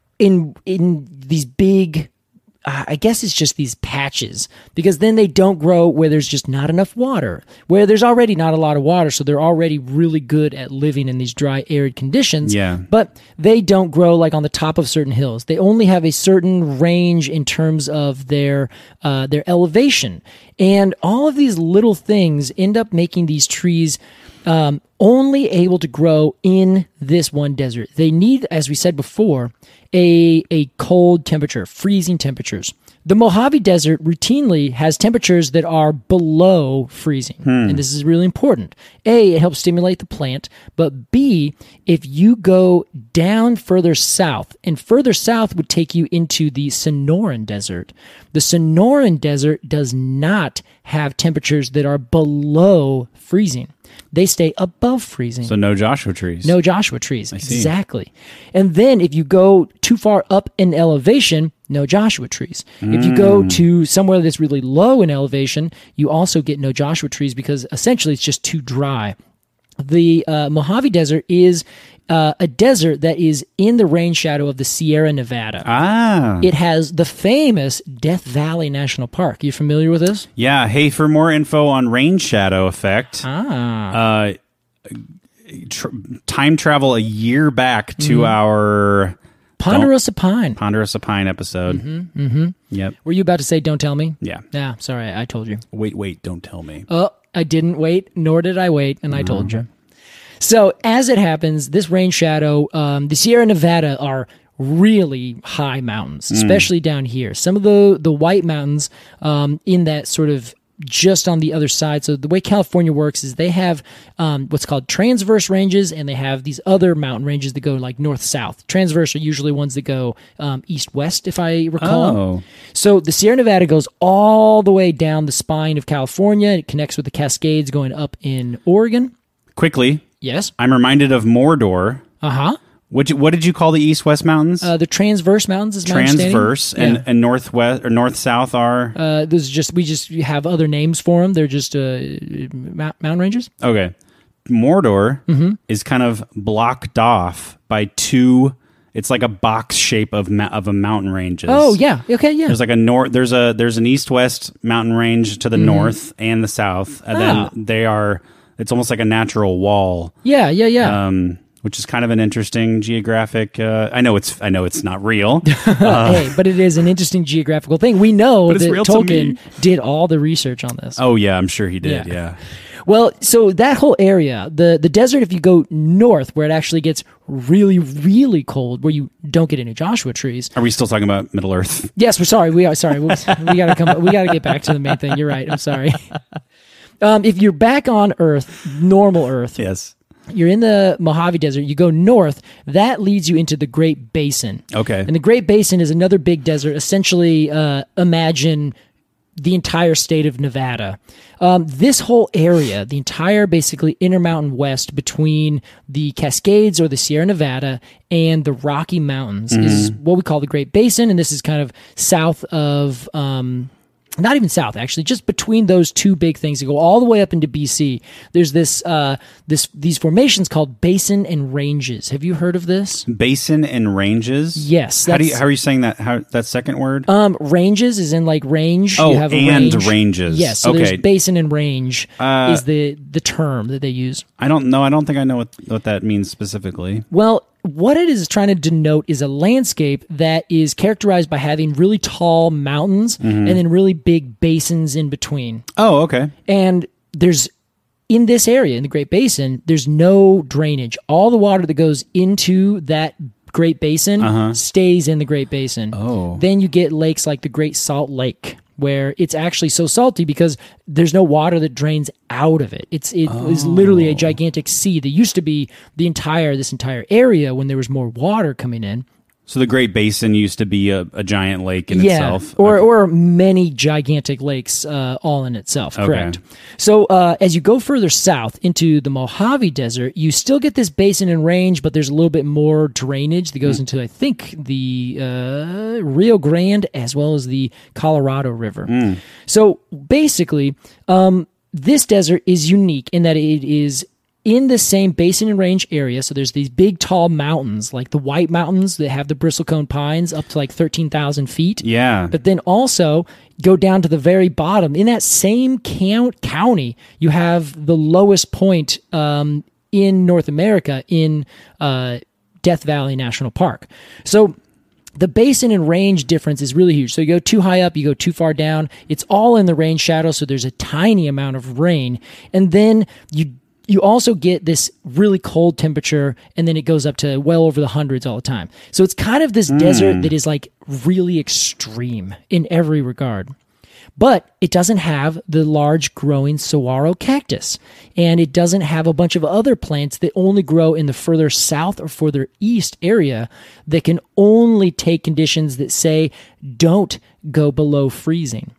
in in these big, uh, I guess it's just these patches, because then they don't grow where there's just not enough water, where there's already not a lot of water, so they're already really good at living in these dry, arid conditions. Yeah. But they don't grow like on the top of certain hills. They only have a certain range in terms of their uh, their elevation. And all of these little things end up making these trees um, only able to grow in this one desert. They need, as we said before, a, a cold temperature, freezing temperatures. The Mojave Desert routinely has temperatures that are below freezing. And this is really important. A, it helps stimulate the plant. But B, if you go down further south, and further south would take you into the Sonoran Desert. The Sonoran Desert does not have temperatures that are below freezing. They stay above freezing. So no Joshua trees. No Joshua trees. see. Exactly. And then if you go too far up in elevation, no Joshua trees. If you go to somewhere that's really low in elevation, you also get no Joshua trees because essentially it's just too dry. The uh, Mojave Desert is uh, a desert that is in the rain shadow of the Sierra Nevada. Ah. It has the famous Death Valley National Park. You familiar with this? Yeah. Hey, for more info on rain shadow effect, Ah. uh, tr- time travel a year back to Mm-hmm. our Ponderosa Pine. Ponderosa Pine episode. Mm-hmm, mm-hmm. Yep. Were you about to say, don't tell me? Yeah. Yeah, sorry, I told you. Wait, wait, don't tell me. Oh, I didn't wait, nor did I wait, and I told you. So, as it happens, this rain shadow, um, the Sierra Nevada are really high mountains, especially down here. Some of the, the white mountains um, in that sort of just on the other side. So the way California works is they have um, what's called transverse ranges, and they have these other mountain ranges that go like north-south. Transverse are usually ones that go um, east-west, if I recall. Oh. So the Sierra Nevada goes all the way down the spine of California. It connects with the Cascades going up in Oregon. Quickly, Yes. I'm reminded of Mordor. Uh-huh. Which, what did you call the east-west mountains? Uh, the transverse mountains is my understanding. Transverse and, Yeah. and northwest or north-south are Uh, those are just we just have other names for them. They're just uh, mou- mountain ranges. okay. Mordor Mm-hmm. is kind of blocked off by two. It's like a box shape of ma- of a mountain ranges. Oh yeah, okay, yeah. There's like a north. There's a there's an east-west mountain range to the north and the south, and Mm-hmm. Ah. then they are it's almost like a natural wall. Yeah, yeah, yeah. Um, which is kind of an interesting geographic. Uh, I know it's I know it's not real. Uh, hey, but it is an interesting geographical thing. We know But it's that real to Tolkien me. did all the research on this. oh yeah, I'm sure he did. Yeah. Yeah. Well, so that whole area, the the desert, if you go north, where it actually gets really, really cold, where you don't get any Joshua trees. Are we still talking about Middle Earth? Yes, we're sorry. We are sorry. We, we gotta come. We gotta get back to the main thing. You're right. I'm sorry. Um, if you're back on Earth, normal Earth, Yes. you're in the Mojave Desert, you go north, that leads you into the Great Basin. Okay. And the Great Basin is another big desert. Essentially, uh, imagine the entire state of Nevada. Um, this whole area, the entire basically Intermountain West between the Cascades or the Sierra Nevada and the Rocky Mountains is what we call the Great Basin. And this is kind of south of... Um, not even south, actually, just between those two big things. You go all the way up into B C. There's this, uh, this, these formations called basin and ranges. Have you heard of this? Basin and ranges. Yes. How do you, that's- how are you saying that? How that second word? Um, ranges is in like range. Oh, you have a and range. ranges. Yes. So Okay. there's basin and range Uh, is the the term that they use. I don't know. I don't think I know what what that means specifically. Well, what it is trying to denote is a landscape that is characterized by having really tall mountains Mm-hmm. and then really big basins in between. Oh, okay. And there's in this area, in the Great Basin, there's no drainage. All the water that goes into that Great Basin stays in the Great Basin. Oh. Then you get lakes like the Great Salt Lake, where it's actually so salty because there's no water that drains out of it. It's it is literally a gigantic sea that used to be the entire this entire area when there was more water coming in. So the Great Basin used to be a, a giant lake in yeah, itself. or Okay. or many gigantic lakes, uh, all in itself. Okay. Correct. So uh, as you go further south into the Mojave Desert, you still get this basin and range, but there's a little bit more drainage that goes Hmm. into, I think, the uh, Rio Grande as well as the Colorado River. Hmm. So basically, um, this desert is unique in that it is in the same basin and range area. So there's these big tall mountains like the White Mountains that have the bristlecone pines up to like thirteen thousand feet. Yeah. But then also go down to the very bottom. In that same count, county, you have the lowest point um, in North America in uh, Death Valley National Park. So the basin and range difference is really huge. So you go too high up, you go too far down. It's all in the rain shadow, so there's a tiny amount of rain. And then you you also get this really cold temperature, and then it goes up to well over the hundreds all the time. So it's kind of this desert that is like really extreme in every regard. But it doesn't have the large growing saguaro cactus, and it doesn't have a bunch of other plants that only grow in the further south or further east area that can only take conditions that say don't go below freezing.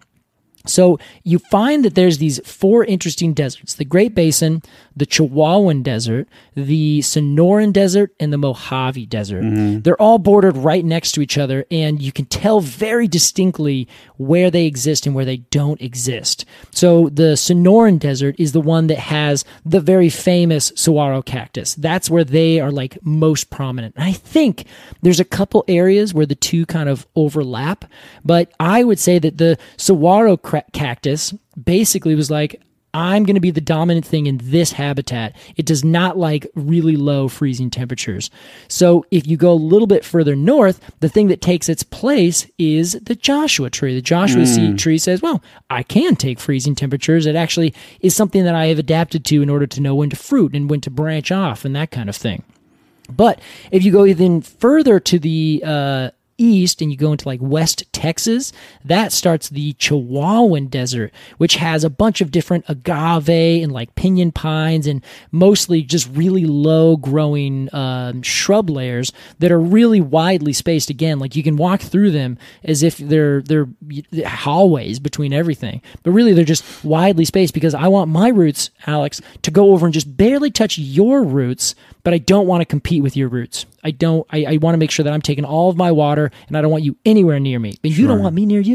So you find that there's these four interesting deserts: the Great Basin, the Chihuahuan Desert, the Sonoran Desert, and the Mojave Desert. They're all bordered right next to each other, and you can tell very distinctly where they exist and where they don't exist. So the Sonoran Desert is the one that has the very famous saguaro cactus. That's where they are like most prominent. And I think there's a couple areas where the two kind of overlap, but I would say that the saguaro cactus basically was like, I'm going to be the dominant thing in this habitat. It does not like really low freezing temperatures. So if you go a little bit further north, the thing that takes its place is the Joshua tree. The Joshua mm. tree says, well, I can take freezing temperatures. It actually is something that I have adapted to in order to know when to fruit and when to branch off and that kind of thing. But if you go even further to the uh, east and you go into like West Texas, that starts the Chihuahuan Desert, which has a bunch of different agave and like pinyon pines and mostly just really low growing um, shrub layers that are really widely spaced. Again, like you can walk through them as if they're they're hallways between everything, but really they're just widely spaced because I want my roots, Alex, to go over and just barely touch your roots, but I don't want to compete with your roots. I don't. I, I want to make sure that I'm taking all of my water, and I don't want you anywhere near me. But you Sure. don't want me near you.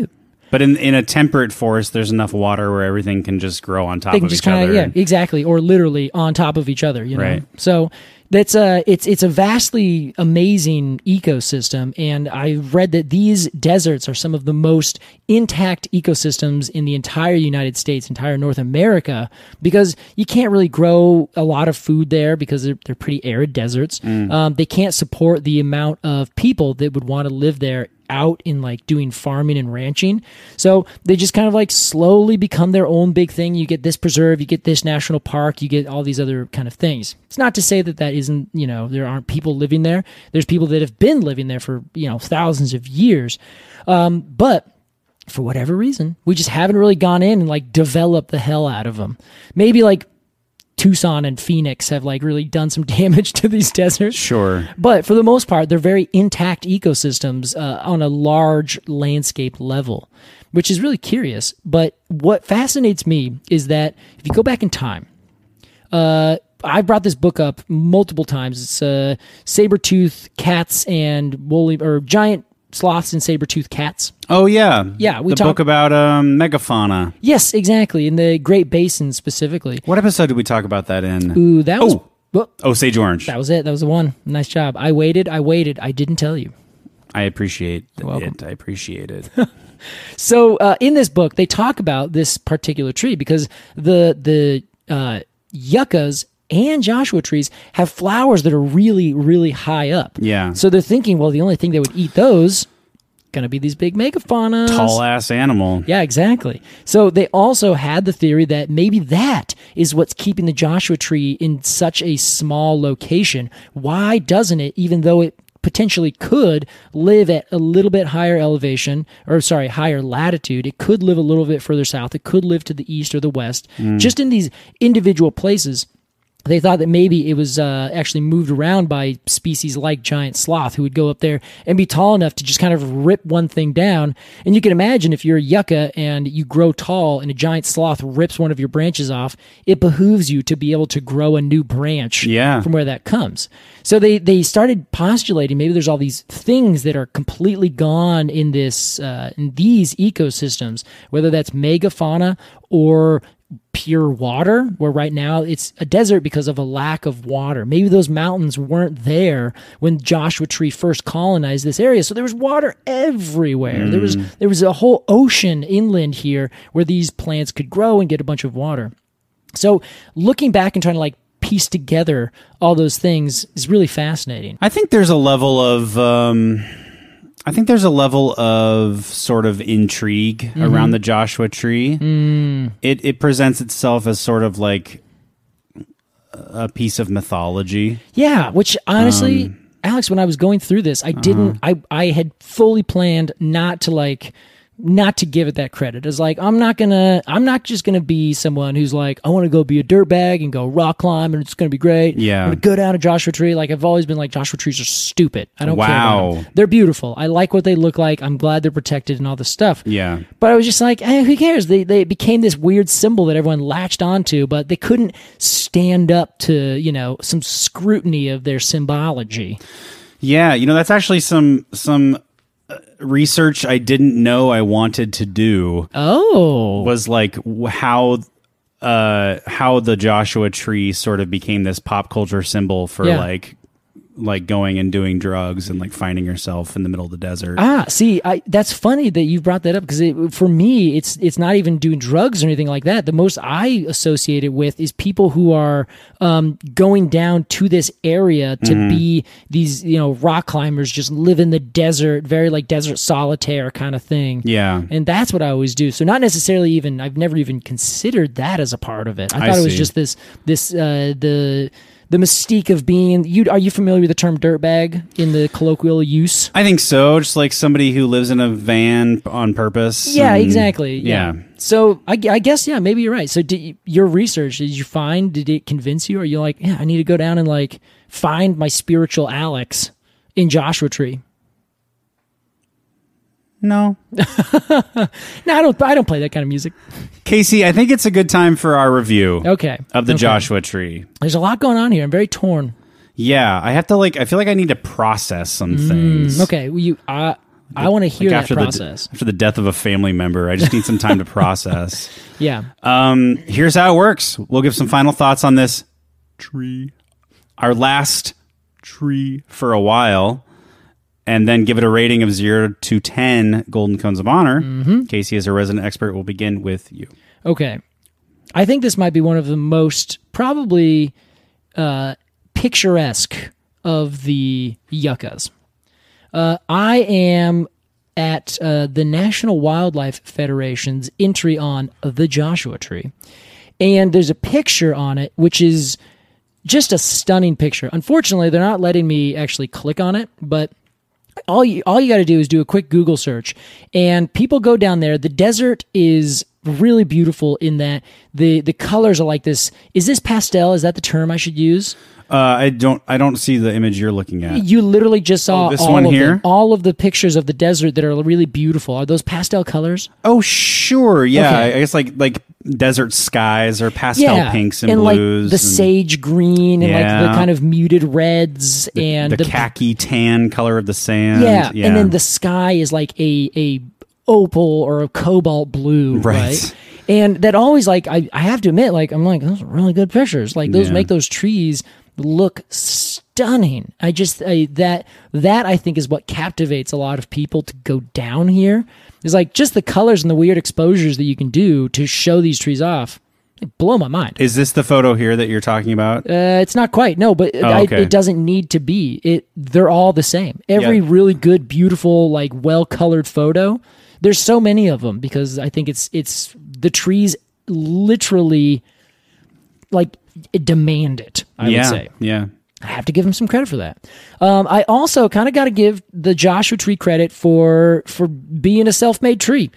But in in a temperate forest, there's enough water where everything can just grow on top They can of just each kind other. of yeah, exactly, or literally on top of each other. You know, Right. so. That's a it's it's a vastly amazing ecosystem, and I read that these deserts are some of the most intact ecosystems in the entire United States, entire North America, because you can't really grow a lot of food there because they're they're pretty arid deserts. Um, they can't support the amount of people that would want to live there out in like doing farming and ranching. So they just kind of like slowly become their own big thing. You get this preserve, you get this national park, you get all these other kind of things. It's not to say that that isn't, you know, there aren't people living there. There's people that have been living there for, you know, thousands of years. Um, but for whatever reason, we just haven't really gone in and like developed the hell out of them. Maybe like Tucson and Phoenix have like really done some damage to these deserts. Sure. But for the most part, they're very intact ecosystems uh, on a large landscape level, which is really curious. But what fascinates me is that if you go back in time, uh, I brought this book up multiple times. It's uh, Saber-tooth Cats and Woolly, or Giant Sloths and Saber-tooth Cats. Oh, yeah. Yeah, we The talk- book about um, megafauna. Yes, exactly, in the Great Basin specifically. What episode did we talk about that in? Ooh, that was... Oh. well, Oh, Sage Orange. that was it. That was the one. Nice job. I waited. I waited. I didn't tell you. I appreciate welcome. it. I appreciate it. So uh, in this book, they talk about this particular tree because the the uh, yuccas and Joshua trees have flowers that are really, really high up. Yeah. So they're thinking, well, the only thing that would eat those going to be these big megafaunas. Tall ass animal. Yeah, exactly. So they also had the theory that maybe that is what's keeping the Joshua tree in such a small location. Why doesn't it, even though it potentially could live at a little bit higher elevation, or sorry, higher latitude, it could live a little bit further south, it could live to the east or the west, just in these individual places. They thought that maybe it was uh, actually moved around by species like giant sloth who would go up there and be tall enough to just kind of rip one thing down. And you can imagine if you're a yucca and you grow tall and a giant sloth rips one of your branches off, it behooves you to be able to grow a new branch Yeah. from where that comes. So they, they started postulating maybe there's all these things that are completely gone in this uh, in these ecosystems, whether that's megafauna or pure water, where right now it's a desert because of a lack of water. Maybe those mountains weren't there when Joshua Tree first colonized this area, so there was water everywhere. Mm. There was there was a whole ocean inland here where these plants could grow and get a bunch of water. So looking back and trying to like piece together all those things is really fascinating. I think there's a level of um, I think there's a level of sort of intrigue mm-hmm. around the Joshua Tree. Mm. It it presents itself as sort of like a piece of mythology. Yeah, which honestly, Um, Alex, when I was going through this, I didn't. I I had fully planned not to like. Not to give it that credit. It's like, I'm not gonna, I'm not just gonna be someone who's like, I want to go be a dirtbag and go rock climb and it's gonna be great. Yeah. I'm gonna go down a Joshua tree. Like, I've always been like, Joshua trees are stupid. I don't care Wow. about them. They're beautiful. I like what they look like. I'm glad they're protected and all this stuff. Yeah. But I was just like, eh, who cares? They, they became this weird symbol that everyone latched onto, but they couldn't stand up to, you know, some scrutiny of their symbology. Yeah, you know, that's actually some some uh, research I didn't know I wanted to do. Oh. Was like w- how uh how the Joshua Tree sort of became this pop culture symbol for Yeah. like like going and doing drugs and like finding yourself in the middle of the desert. Ah, see, I, that's funny that you brought that up because it, for me, it's it's not even doing drugs or anything like that. The most I associate it with is people who are um, going down to this area to Mm-hmm. be these, you know, rock climbers, just live in the desert, very like desert solitaire kind of thing. Yeah. And that's what I always do. So not necessarily even, I've never even considered that as a part of it. I I thought it was see. just this, this, uh, the, the mystique of being, you, are you familiar with the term dirtbag in the colloquial use? I think so. Just like somebody who lives in a van on purpose. Yeah, and- exactly. Yeah. Yeah. So I, I guess, yeah, maybe you're right. So did you, your research, did you find, did it convince you? Or are you like, yeah, I need to go down and like find my spiritual Alex in Joshua Tree? No. No, I don't, I don't play that kind of music. Casey, I think it's a good time for our review Okay. of the Okay. Joshua Tree. There's a lot going on here. I'm very torn. Yeah, I have to like I feel like I need to process some things. Okay. Well, you, uh, I want to hear Like that after process. The, after the death of a family member, I just need some time to process. Yeah. Um, here's how it works. We'll give some final thoughts on this tree, our last tree for a while, and then give it a rating of zero to ten Golden Cones of Honor. Mm-hmm. Casey, as a resident expert, will begin with you. Okay. I think this might be one of the most probably uh, picturesque of the yuccas. Uh, I am at uh, the National Wildlife Federation's entry on the Joshua Tree, and there's a picture on it which is just a stunning picture. Unfortunately, they're not letting me actually click on it, but all you all you got to do is do a quick Google search, and people go down there. The desert is really beautiful in that the the colors are like this. Is this pastel? Is that the term I should use? Uh, I don't. I don't see the image you're looking at. You literally just saw Oh, this all one of here? them, all of the pictures of the desert that are really beautiful. Are those pastel colors? Oh, sure. Yeah, Okay. I guess like like desert skies or pastel Yeah, pinks and, and blues, like the and sage green and like Yeah. the kind of muted reds and the, khaki tan color of the sand. yeah, and then the sky is like a a opal or a cobalt blue, Right. right? And that always like I, I have to admit, like I'm like those are really good pictures. Like those Yeah. make those trees look stunning. I just I, that that I think is what captivates a lot of people to go down here. Is like just the colors and the weird exposures that you can do to show these trees off. They blow my mind. Is this the photo here that you're talking about? Uh, it's not quite no, but Oh, I, okay. it doesn't need to be. It they're all the same. Every Yeah. really good, beautiful, like well colored photo. There's so many of them because I think it's it's the trees literally like demand it. I yeah, would say. yeah. I have to give him some credit for that. Um, I also kind of got to give the Joshua tree credit for for being a self-made tree.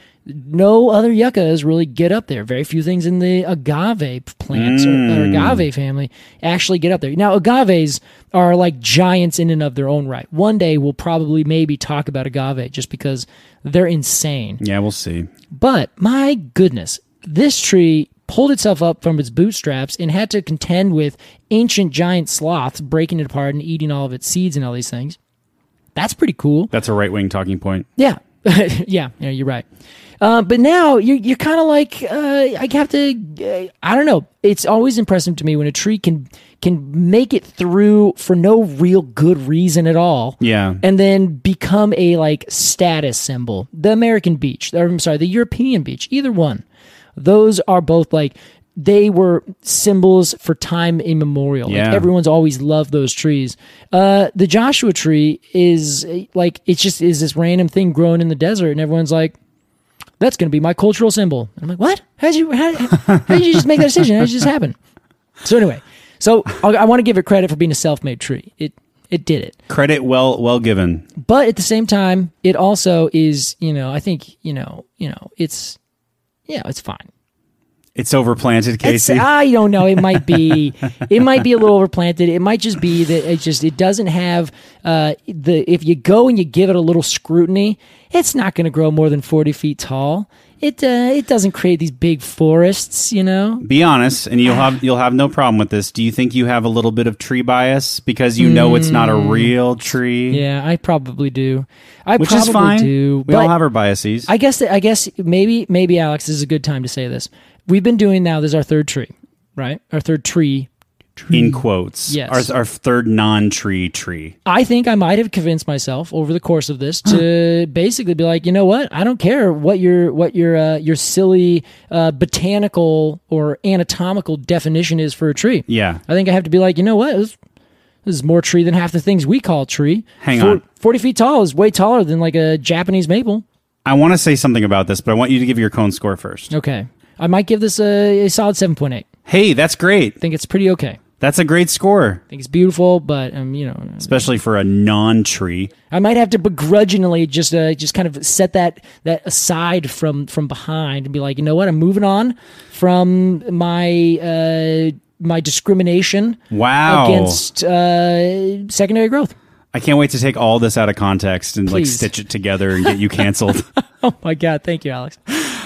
No other yuccas really get up there. Very few things in the agave plants or, or agave family actually get up there. Now, agaves are like giants in and of their own right. One day we'll probably maybe talk about agave just because they're insane. Yeah, we'll see. But my goodness, this tree pulled itself up from its bootstraps and had to contend with ancient giant sloths breaking it apart and eating all of its seeds and all these things. That's pretty cool. That's a right wing talking point. Yeah. yeah, yeah, you're right. Uh, but now you're you're kind of like uh, I have to. Uh, I don't know. It's always impressive to me when a tree can can make it through for no real good reason at all. Yeah. and then become a like status symbol. The American beech, or I'm sorry, the European beech. Either one. Those are both like they were symbols for time immemorial. Yeah. Like everyone's always loved those trees. Uh, the Joshua tree is uh, like it's just is this random thing growing in the desert, and everyone's like, "That's going to be my cultural symbol." And I'm like, "What? How did you how, how did you just make that decision? How did it just happen?" So anyway, so I, I want to give it credit for being a self-made tree. It it did it. Credit well well given. But at the same time, it also is, you know, I think, you know, you know, it's, yeah, it's fine. It's overplanted, It's, Casey. I don't know. It might be, it might be a little overplanted. It might just be that it just, it doesn't have, uh, the, if you go and you give it a little scrutiny, it's not going to grow more than forty feet tall. It, uh, it doesn't create these big forests, you know? Be honest, and you'll have you'll have no problem with this. Do you think you have a little bit of tree bias because you know it's not a real tree? Yeah, I probably do. I Which probably is fine. do. We but all have our biases. I guess that, I guess maybe maybe Alex, this is a good time to say this. We've been doing now. This is our third tree, right? Our third tree. In quotes. Yes. Our, our third non-tree tree. I think I might have convinced myself over the course of this to basically be like, you know what? I don't care what your what your uh, your silly uh, botanical or anatomical definition is for a tree. Yeah. I think I have to be like, you know what? This, this is more tree than half the things we call tree. Hang Four- on. forty feet tall is way taller than like a Japanese maple. I want to say something about this, but I want you to give your cone score first. Okay, I might give this a, a solid seven point eight. Hey, that's great. I think it's pretty okay. That's a great score, I think it's beautiful, but um, you know, especially for a non-tree. I might have to begrudgingly just uh, just kind of set that that aside from from behind and be like, you know what, I'm moving on from my uh, my discrimination Wow. against uh, secondary growth. I can't wait to take all this out of context and like Please. stitch it together and get you canceled. Oh my god, thank you, Alex.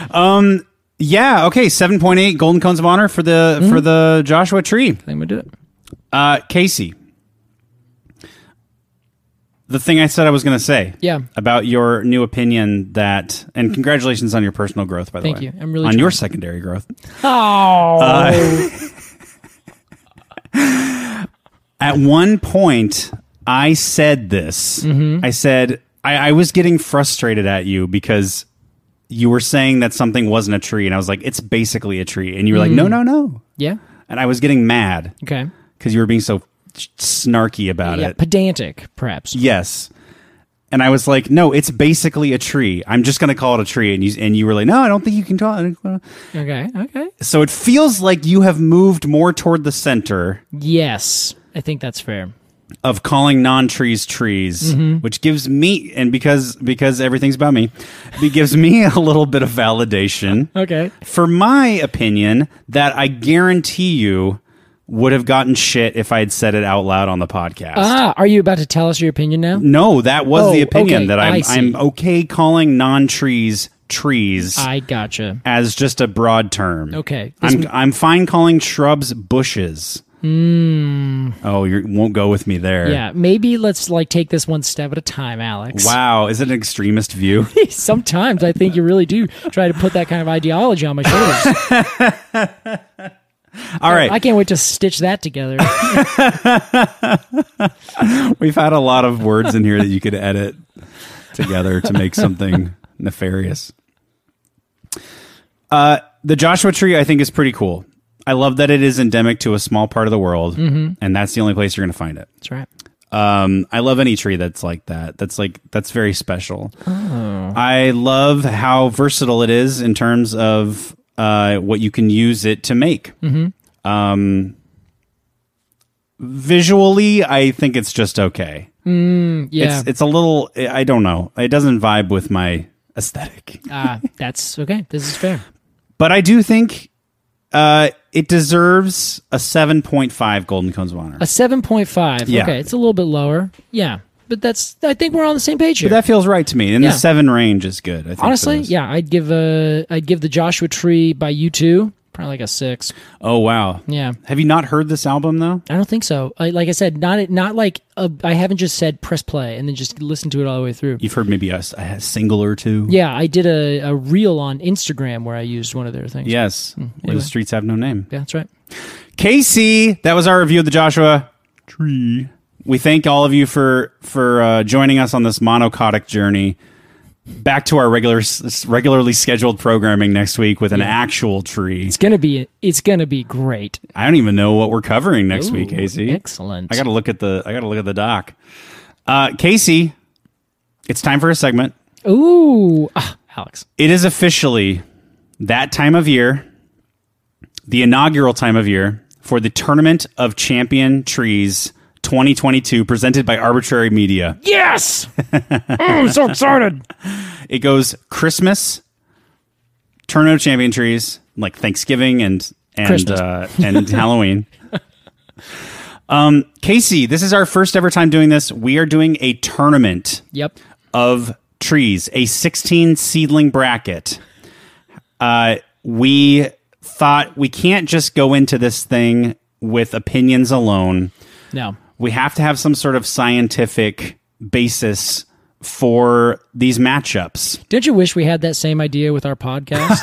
Yeah, okay, seven point eight Golden Cones of Honor for the Mm-hmm. for the Joshua tree. I think we do it. Uh, Casey, the thing I said I was going to say. Yeah. About your new opinion that, and congratulations on your personal growth, by the Thank way. you. I'm really on trying. your secondary growth. Oh. Uh, at one point, I said this. Mm-hmm. I said I, I was getting frustrated at you because you were saying that something wasn't a tree, and I was like, "It's basically a tree," and you were like, "No, no, no." Yeah. And I was getting mad. Okay. Because you were being so snarky about Yeah, it. pedantic, perhaps. Yes. And I was like, no, it's basically a tree. I'm just going to call it a tree. And you, and you were like, no, I don't think you can call it. Okay, okay. So it feels like you have moved more toward the center Yes, I think that's fair. of calling non-trees trees, Mm-hmm. which gives me, and because because everything's about me, it gives me a little bit of validation Okay. for my opinion that I guarantee you would have gotten shit if I had said it out loud on the podcast. Ah, are you about to tell us your opinion now? No, that was Oh, the opinion okay, that I'm I see. I'm okay calling non-trees trees I gotcha. as just a broad term. Okay. I'm I'm fine calling shrubs bushes. Mm. Oh, you won't go with me there. Yeah, maybe let's like take this one step at a time, Alex. Wow, is it an extremist view? Sometimes I think you really do try to put that kind of ideology on my shoulders. All right. I can't wait to stitch that together. We've had a lot of words in here that you could edit together to make something nefarious. Uh, the Joshua tree, I think, is pretty cool. I love that it is endemic to a small part of the world, Mm-hmm. and that's the only place you're going to find it. That's right. Um, I love any tree that's like that. That's like that's very special. Oh. I love how versatile it is in terms of uh, what you can use it to make. Mm-hmm. Um, visually, I think it's just okay. Mm, yeah. It's it's a little. I don't know. It doesn't vibe with my aesthetic. Ah, that's okay. This is fair. But I do think uh, it deserves a seven point five Golden Cones of Honor. A seven point five. Yeah. Okay, it's a little bit lower. Yeah. But that's, I think we're on the same page here. But that feels right to me. And Yeah. the seven range is good. I think Honestly, for this. yeah, I'd give a, I'd give the Joshua Tree by U two probably like a six. Oh, wow. Yeah. Have you not heard this album, though? I don't think so. I, like I said, not not like a, I haven't just said press play and then just listen to it all the way through. You've heard maybe a, a single or two? Yeah, I did a, a reel on Instagram where I used one of their things. Yes. Where anyway. the streets have no name. Yeah, that's right. Casey, that was our review of the Joshua Tree. We thank all of you for for uh, joining us on this monocotic journey. Back to our regular, regularly scheduled programming next week with an Yeah. actual tree. It's gonna be it's gonna be great. I don't even know what we're covering next Ooh, week, Casey. Excellent. I got to look at the I got to look at the doc. Uh, Casey, it's time for a segment. Ooh, ah, Alex. It is officially that time of year, the inaugural time of year for the Tournament of Champion Trees twenty twenty-two, presented by Arbitrary Media. Yes. oh, I'm so excited. It goes Christmas, Tournament of Champion Trees, like Thanksgiving and and Christmas. uh, and Halloween. Um, Casey, this is our first ever time doing this. We are doing a tournament Yep. of trees, a sixteen seedling bracket. Uh, we thought we can't just go into this thing with opinions alone. No. We have to have some sort of scientific basis for these matchups. Don't you wish we had that same idea with our podcast?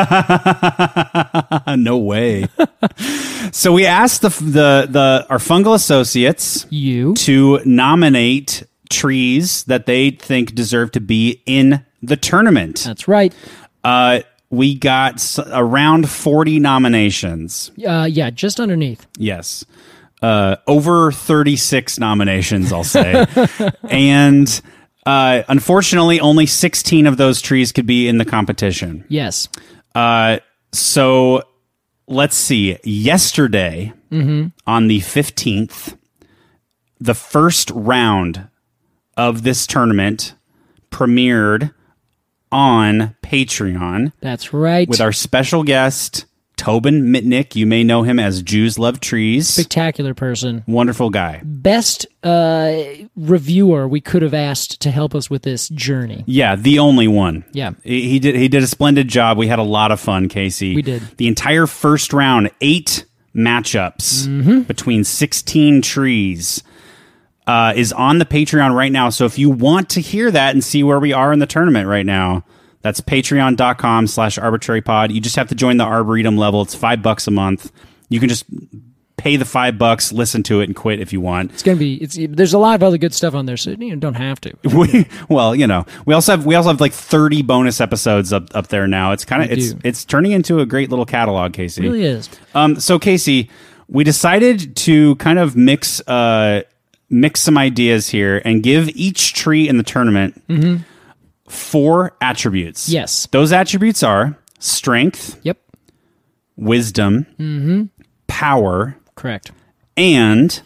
No way. So we asked the the the our fungal associates you. to nominate trees that they think deserve to be in the tournament. That's right. Uh, we got s- around forty nominations. Uh, yeah, just underneath. Yes. Uh, over thirty-six nominations, I'll say. And uh, unfortunately, only sixteen of those trees could be in the competition. Yes. Uh, so let's see. Yesterday, on the fifteenth, the first round of this tournament premiered on Patreon That's right. with our special guest, Tobin Mitnick. You may know him as Jews Love Trees. spectacular person. Wonderful guy. Best uh, reviewer we could have asked to help us with this journey. Yeah, the only one. Yeah. He he did he did a splendid job. We had a lot of fun, Casey. We did. The entire first round, eight matchups Mm-hmm. between sixteen trees. uh, is on the Patreon right now. So if you want to hear that and see where we are in the tournament right now, that's patreon.com slash arbitrarypod. You just have to join the Arboretum level. It's five bucks a month. You can just pay the five bucks, listen to it, and quit if you want. It's gonna be. It's there's a lot of other good stuff on there, so you don't have to. We, well, you know, we also have we also have like thirty bonus episodes up up there now. It's kind of it's do. it's turning into a great little catalog, Casey. It really is. Um, so Casey, we decided to kind of mix uh mix some ideas here and give each tree in the tournament Mm-hmm. four attributes. Yes. Those attributes are strength, Yep. wisdom, Mm-hmm. power, Correct. and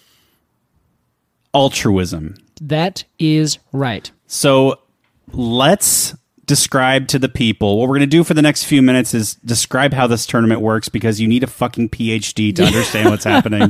altruism. That is right. So let's describe to the people what we're going to do for the next few minutes is describe how this tournament works, because you need a fucking P H D to understand what's happening.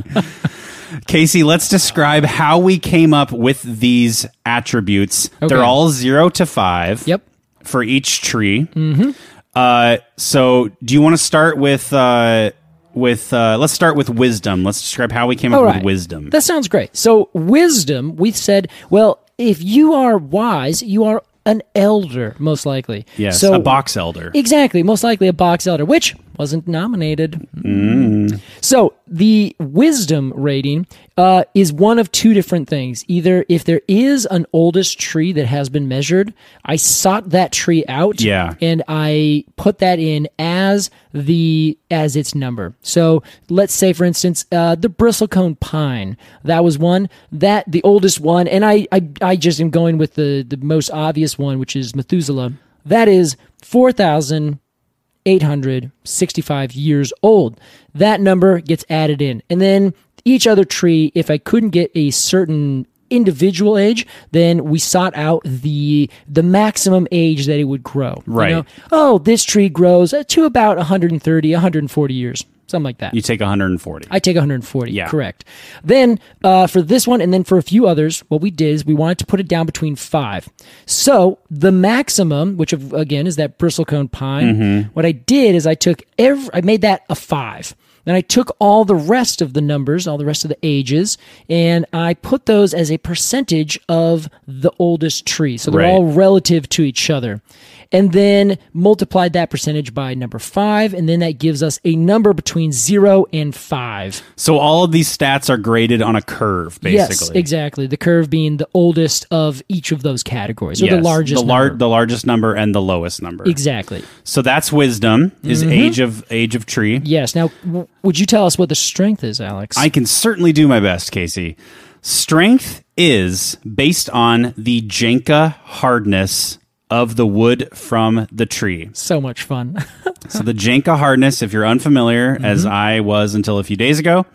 Casey, let's describe how we came up with these attributes. Okay. They're all zero to five. Yep. For each tree. Mm-hmm. Uh, so do you want to start with uh, with uh, let's start with wisdom. Let's describe how we came up All with right. wisdom. That sounds great. So wisdom, we said, well, if you are wise, you are an elder, most likely. Yes, so, a box elder. Exactly, most likely a box elder, which wasn't nominated. Mm. So the wisdom rating uh, is one of two different things. Either if there is an oldest tree that has been measured, I sought that tree out, Yeah. and I put that in as the as its number. So let's say, for instance, uh, the bristlecone pine. That was one that the oldest one, and I I, I just am going with the the most obvious one, which is Methuselah. That is four thousand eight hundred sixty-five years old. That number gets added in. And then each other tree, if I couldn't get a certain individual age, then we sought out the the maximum age that it would grow. Right. You know, oh, this tree grows to about one hundred thirty, one hundred forty years. Something like that. You take one hundred forty. I take one hundred forty. Yeah. Correct. Then uh, for this one, and then for a few others, what we did is we wanted to put it down between five. So the maximum, which of, again is that bristlecone pine, Mm-hmm. what I did is I took every, I made that a five. Then I took all the rest of the numbers, all the rest of the ages, and I put those as a percentage of the oldest tree. So they're Right. all relative to each other. And then multiplied that percentage by number five, and then that gives us a number between zero and five. So all of these stats are graded on a curve, basically. Yes, exactly. The curve being the oldest of each of those categories, or Yes, the largest the, lar- number. the largest number and the lowest number. Exactly. So that's wisdom, is Mm-hmm. age of age of tree. Yes. Now, w- would you tell us what the strength is, Alex? I can certainly do my best, Casey. Strength is based on the Jenka hardness of the wood from the tree. so much fun. So the Jenka hardness, if you're unfamiliar, Mm-hmm. as I was until a few days ago,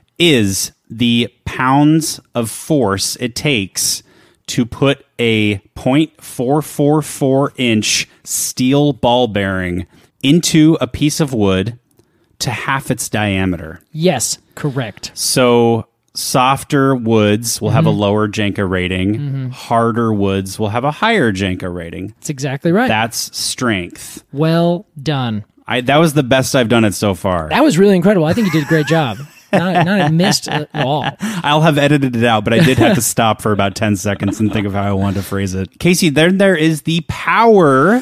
is the pounds of force it takes to put a point four four four inch steel ball bearing into a piece of wood to half its diameter. Yes, correct. So softer woods will have a Mm-hmm. lower Jenka rating. Harder woods will have a higher Jenka rating. That's exactly right. That's strength. well done. I, that was the best I've done it so far. That was really incredible. I think you did a great job. Not, not missed at all. I'll have edited it out, but I did have to stop for about ten seconds and think of how I wanted to phrase it. Casey, then there is the power,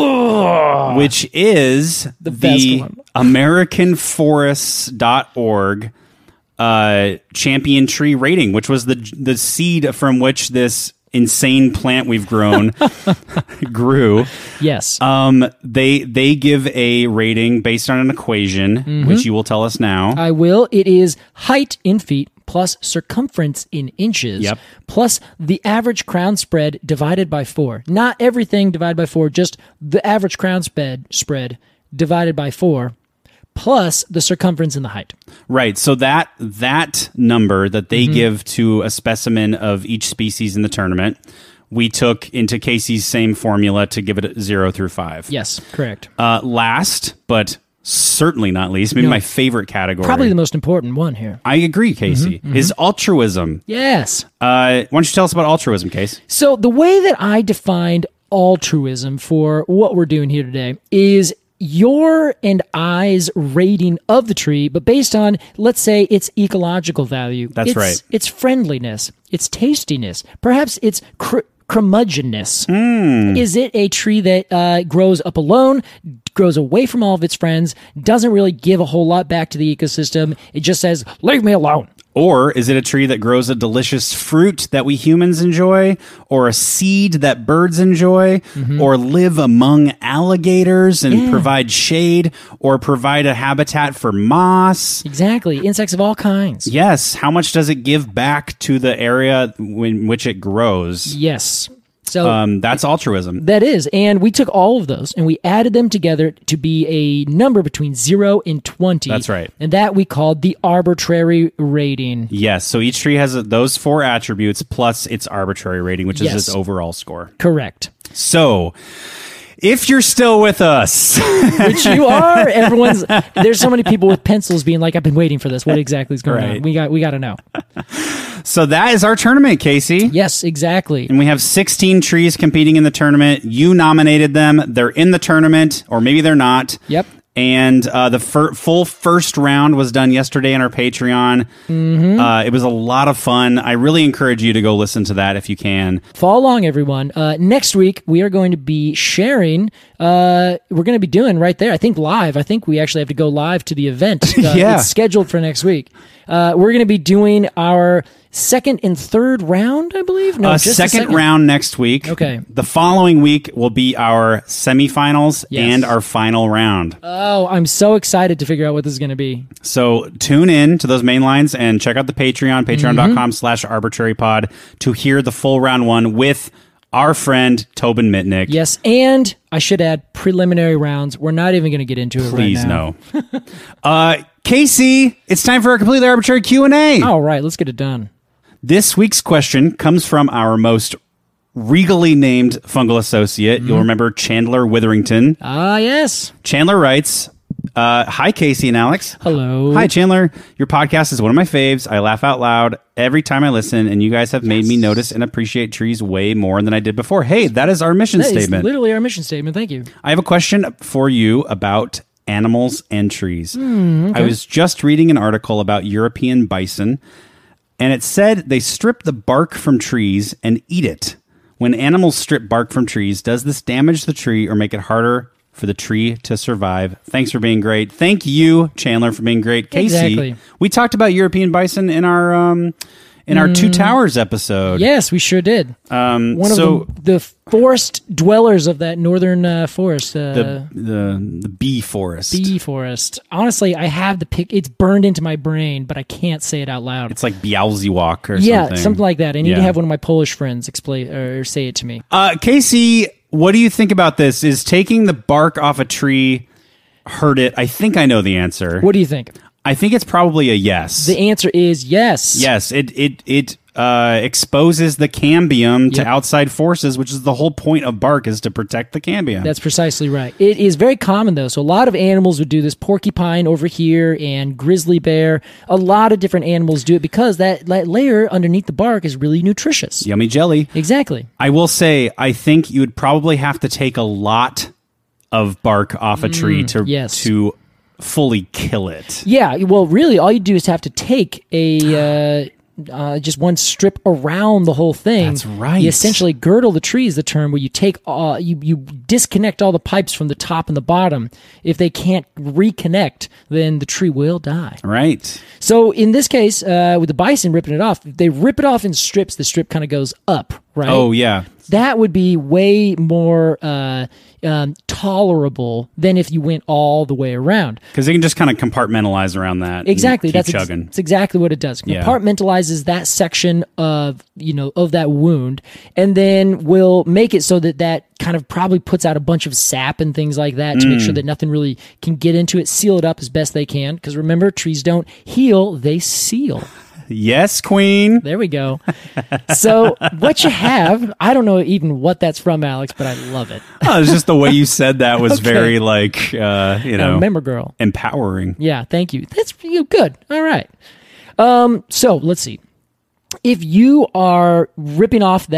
which is the, best one. American Forests dot org uh, champion tree rating, which was the the seed from which this insane plant we've grown grew. Yes. Um, they they give a rating based on an equation, Mm-hmm. which you will tell us now. I will. It is height in feet plus circumference in inches Yep. plus the average crown spread divided by four. Not everything divided by four, just the average crown spread spread divided by four plus the circumference and the height. Right. So that that number that they give to a specimen of each species in the tournament, we took into Casey's same formula to give it a zero through five. Yes, correct. Uh, last, but certainly not least, maybe No. my favorite category. Probably the most important one here. I agree, Casey. Is altruism. Yes. Uh, why don't you tell us about altruism, Case? So the way that I defined altruism for what we're doing here today is your and I's rating of the tree, but based on, let's say, its ecological value. That's its, right. Its friendliness, its tastiness, perhaps its cr- curmudgeonness. Mm. Is it a tree that uh, grows up alone, grows away from all of its friends, doesn't really give a whole lot back to the ecosystem? It just says, leave me alone. Or is it a tree that grows a delicious fruit that we humans enjoy, or a seed that birds enjoy, mm-hmm. or live among alligators and yeah. provide shade, or provide a habitat for moss? Exactly. Insects of all kinds. Yes. How much does it give back to the area in which it grows? Yes. So um, that's altruism. That is. And we took all of those and we added them together to be a number between zero and twenty. That's right. And that we called the arbitrary rating. Yes. So each tree has those four attributes plus its arbitrary rating, which yes. is its overall score. Correct. So if you're still with us, which you are, everyone's there's so many people with pencils being like, I've been waiting for this. What exactly is going right. on? We got we got to know. So that is our tournament, Casey. Yes, exactly. And we have sixteen trees competing in the tournament. You nominated them. They're in the tournament, or maybe they're not. Yep. And uh, the fir- full first round was done yesterday on our Patreon. Mm-hmm. Uh, it was a lot of fun. I really encourage you to go listen to that if you can. Follow along, everyone. Uh, next week, we are going to be sharing. Uh, we're going to be doing right there, I think live. I think we actually have to go live to the event. Uh, yeah. It's scheduled for next week. Uh, we're going to be doing our second and third round, I believe. No, uh, just second, second round next week. Okay. The following week will be our semifinals Yes. and our final round. Oh, I'm so excited to figure out what this is going to be. So tune in to those main lines and check out the Patreon, patreon.com slash arbitrary pod to hear the full round one with our friend Tobin Mitnick. Yes, and I should add preliminary rounds. We're not even going to get into it Please right now. no. uh, Casey, it's time for our completely arbitrary Q and A. All right, let's get it done. This week's question comes from our most regally named fungal associate. Mm-hmm. You'll remember Chandler Witherington. Ah, yes. Chandler writes, uh, hi, Casey and Alex. Hello. Hi, Chandler. Your podcast is one of my faves. I laugh out loud every time I listen, and you guys have made me notice and appreciate trees way more than I did before. Hey, that is our mission that statement. Is literally our mission statement. Thank you. I have a question for you about animals and trees. Mm, okay. I was just reading an article about European bison, and it said they strip the bark from trees and eat it. When animals strip bark from trees, does this damage the tree or make it harder for the tree to survive? Thanks for being great. Thank you, Chandler, for being great. Casey, exactly. We talked about European bison in our um, in our mm. Two Towers episode. Yes, we sure did. Um, One so of the, the forest dwellers of that northern uh, forest. Uh, the, the the bee forest. Bee forest. Honestly, I have the pic. It's burned into my brain, but I can't say it out loud. It's like Białystok or yeah, something. Yeah, something like that. I need yeah. to have one of my Polish friends explain or say it to me. Uh, Casey, what do you think about this? Is taking the bark off a tree hurt it? I think I know the answer. What do you think? I think it's probably a yes. The answer is yes. Yes, it it it uh, exposes the cambium to Yep. outside forces, which is the whole point of bark, is to protect the cambium. That's precisely right. It is very common, though. So a lot of animals would do this. Porcupine over here and grizzly bear. A lot of different animals do it because that, that layer underneath the bark is really nutritious. Yummy jelly. Exactly. I will say, I think you would probably have to take a lot of bark off a tree to yes. to fully kill it. Yeah. Well, really, all you do is have to take a... Uh, Uh, just one strip around the whole thing. That's right. You essentially girdle the tree is the term where you take uh, you you disconnect all the pipes from the top and the bottom. If they can't reconnect, then the tree will die. Right. So in this case, uh, with the bison ripping it off, if they rip it off in strips, the strip kind of goes up, right? Oh, yeah. That would be way more uh, um, tolerable than if you went all the way around. Because they can just kind of compartmentalize around that. Exactly. And keep That's, ex- chugging. that's exactly what it does. Yeah. Compartmentalizes that section of, you know, of that wound, and then will make it so that that kind of probably puts out a bunch of sap and things like that to Mm. make sure that nothing really can get into it, seal it up as best they can. Because remember, trees don't heal, they seal. Yes, queen. There we go. So what you have, I don't know even what that's from, Alex, but I love it. Oh, it's just the way you said that was Okay. very like, uh, you know, Uh, remember, girl. empowering. Yeah, thank you. That's you good. All right. Um, so let's see. If you are ripping off that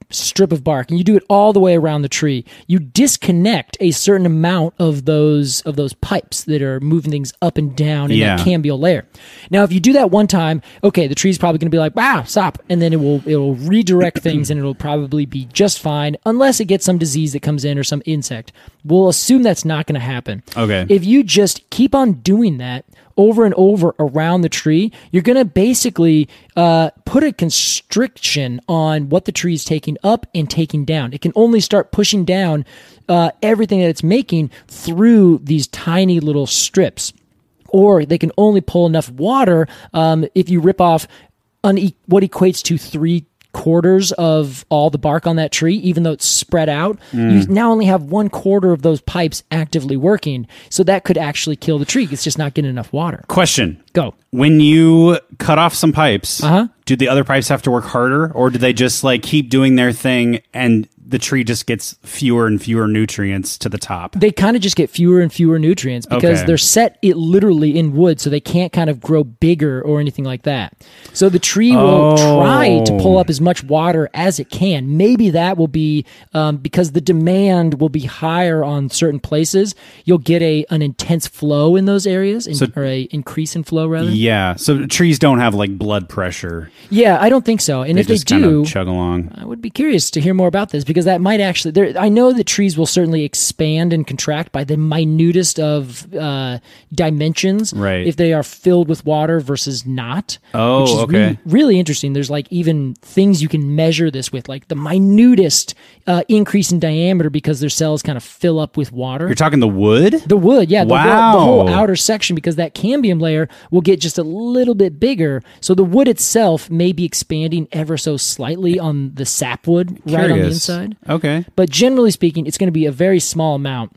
strip of bark, and you do it all the way around the tree, you disconnect a certain amount of those of those pipes that are moving things up and down in Yeah. that cambial layer. Now, if you do that one time, okay, the tree's probably going to be like, "Wow, stop," and then it will it will redirect things, and it'll probably be just fine, unless it gets some disease that comes in or some insect. We'll assume that's not going to happen. Okay. If you just keep on doing that over and over around the tree, you're going to basically uh, put a constriction on what the tree is taking up and taking down. It can only start pushing down uh, everything that it's making through these tiny little strips. Or they can only pull enough water um, if you rip off une- what equates to three quarters of all the bark on that tree, even though it's spread out. You now only have one quarter of those pipes actively working. So that could actually kill the tree. It's just not getting enough water. Question. Go. When you cut off some pipes, Uh-huh. do the other pipes have to work harder, or do they just like keep doing their thing and the tree just gets fewer and fewer nutrients to the top? They kind of just get fewer and fewer nutrients because Okay. they're set it literally in wood, so they can't kind of grow bigger or anything like that. So the tree will Oh. try to pull up as much water as it can. Maybe that will be um, because the demand will be higher on certain places. You'll get a an intense flow in those areas, in, So- or a increase in flow rather. Yeah. So trees don't have like blood pressure. Yeah, I don't think so. And They if they just kind do, of chug along. I would be curious to hear more about this because that might actually. There, I know that trees will certainly expand and contract by the minutest of uh, dimensions, Right. if they are filled with water versus not. Oh, which is okay. Really, really interesting. There's like even things you can measure this with, like the minutest uh, increase in diameter because their cells kind of fill up with water. You're talking the wood? The wood, yeah, the, Wow. whole, the whole outer section, because that cambium layer will get just a little bit bigger. So the wood itself may be expanding ever so slightly on the sapwood right on the Curious. inside. Okay. But generally speaking, it's going to be a very small amount.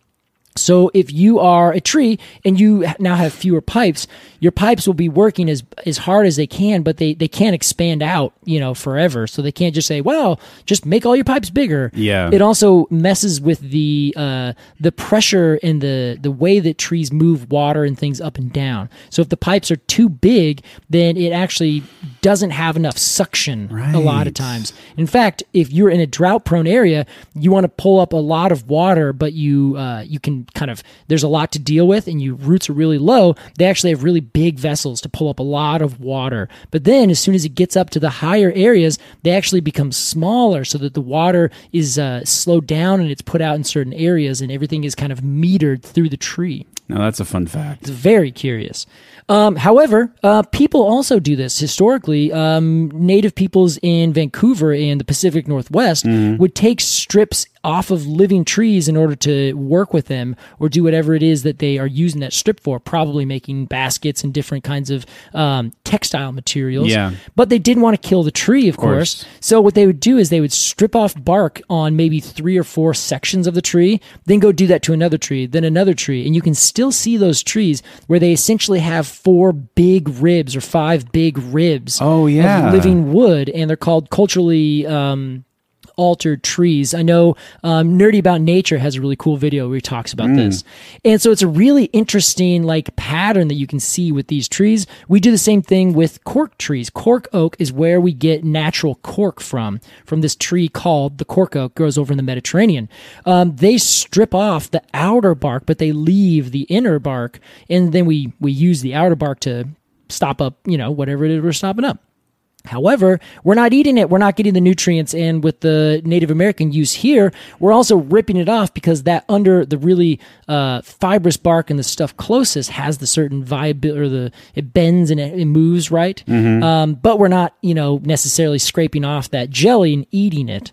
So if you are a tree and you now have fewer pipes, your pipes will be working as as hard as they can, but they, they can't expand out, you know, forever. So they can't just say, well, just make all your pipes bigger. Yeah. It also messes with the uh, the pressure and the, the way that trees move water and things up and down. So if the pipes are too big, then it actually doesn't have enough suction a lot of Right. times. In fact, if you're in a drought-prone area, you want to pull up a lot of water, but you uh, you can kind of, there's a lot to deal with, and your roots are really low. They actually have really big vessels to pull up a lot of water. But then as soon as it gets up to the higher areas, they actually become smaller so that the water is uh, slowed down and it's put out in certain areas, and everything is kind of metered through the tree. Now that's a fun fact. It's very curious. Um, however, uh, people also do this historically. Um, native peoples in Vancouver and the Pacific Northwest would take strips off of living trees in order to work with them or do whatever it is that they are using that strip for, probably making baskets and different kinds of um, textile materials. Yeah. But they didn't want to kill the tree, of course. course. So what they would do is they would strip off bark on maybe three or four sections of the tree, then go do that to another tree, then another tree. And you can still see those trees where they essentially have four big ribs or five big ribs Oh, yeah. of living wood, and they're called culturally um, altered trees. I know um, Nerdy About Nature has a really cool video where he talks about this. And so it's a really interesting like pattern that you can see with these trees. We do the same thing with cork trees. Cork oak is where we get natural cork from, from this tree called the cork oak, grows over in the Mediterranean. Um, they strip off the outer bark, but they leave the inner bark, and then we, we use the outer bark to stop up, you know, whatever it is we're stopping up. However, we're not eating it. We're not getting the nutrients. And with the Native American use here, we're also ripping it off because that under the really uh, fibrous bark and the stuff closest has the certain viability, or the it bends and it, it moves right. Um, but we're not, you know, necessarily scraping off that jelly and eating it.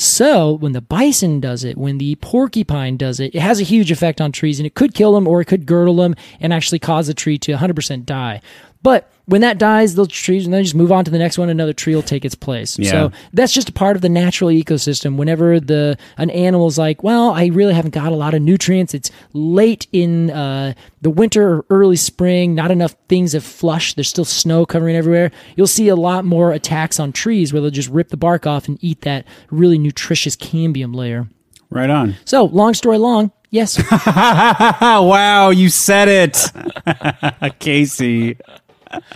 So when the bison does it, when the porcupine does it, it has a huge effect on trees, and it could kill them or it could girdle them and actually cause the tree to one hundred percent die. But when that dies, those trees, and then just move on to the next one, another tree will take its place. Yeah. So that's just a part of the natural ecosystem. Whenever the an animal's like, well, I really haven't got a lot of nutrients, it's late in uh, the winter or early spring, not enough things have flushed, there's still snow covering everywhere, you'll see a lot more attacks on trees where they'll just rip the bark off and eat that really nutritious cambium layer. Right on. So, long story long, yes. Wow, you said it. Casey.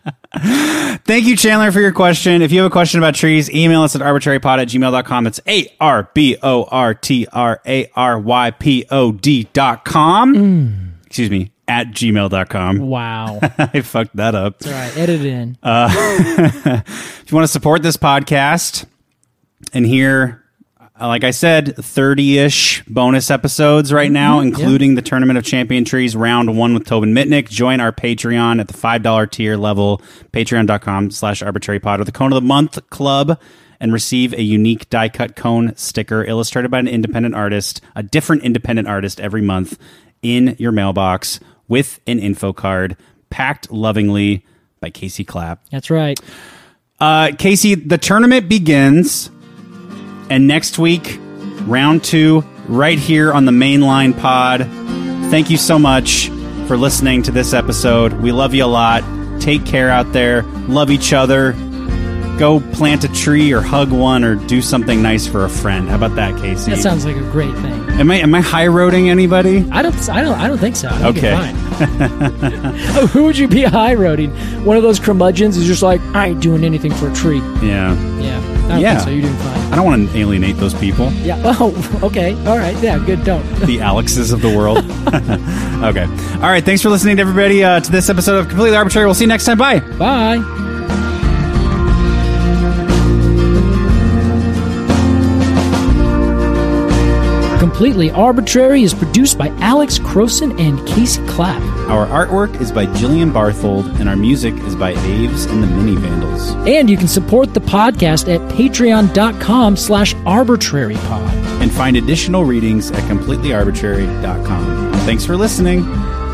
Thank you, Chandler, for your question. If you have a question about trees, email us at arbitrarypod at gmail dot com. It's A R B O R T R A R Y P O D dot com. Mm. Excuse me, at gmail dot com. Wow. I fucked that up. It's all right. Edit it in. Uh, if you want to support this podcast and hear, like I said, thirty-ish bonus episodes right now, mm-hmm, including yeah. the Tournament of Champion Trees round one with Tobin Mitnick. Join our Patreon at the five dollar tier level, patreon.com slash arbitrarypod, or the Cone of the Month Club, and receive a unique die-cut cone sticker illustrated by an independent artist, a different independent artist every month, in your mailbox with an info card, packed lovingly by Casey Clapp. That's right. Uh, Casey, the tournament begins... And next week, round two, right here on the Mainline Pod. Thank you so much for listening to this episode. We love you a lot. Take care out there. Love each other. Go plant a tree or hug one or do something nice for a friend. How about that, Casey? That sounds like a great thing. Am I am I high roading anybody? I don't I don't I don't think so. I think okay. You're fine. Who would you be high roading? One of those curmudgeons who's just like, I ain't doing anything for a tree. Yeah. Yeah. I don't yeah. think so. You're doing fine. I don't want to alienate those people. Yeah. Oh, okay. All right. Yeah, good. Don't. The Alexes of the world. Okay. All right. Thanks for listening to everybody uh, to this episode of Completely Arbitrary. We'll see you next time. Bye. Bye. Completely Arbitrary is produced by Alex Croson and Casey Clapp. Our artwork is by Jillian Barthold, and our music is by Aves and the Mini Vandals. And you can support the podcast at patreon.com slash arbitrarypod. And find additional readings at completely arbitrary dot com. Thanks for listening.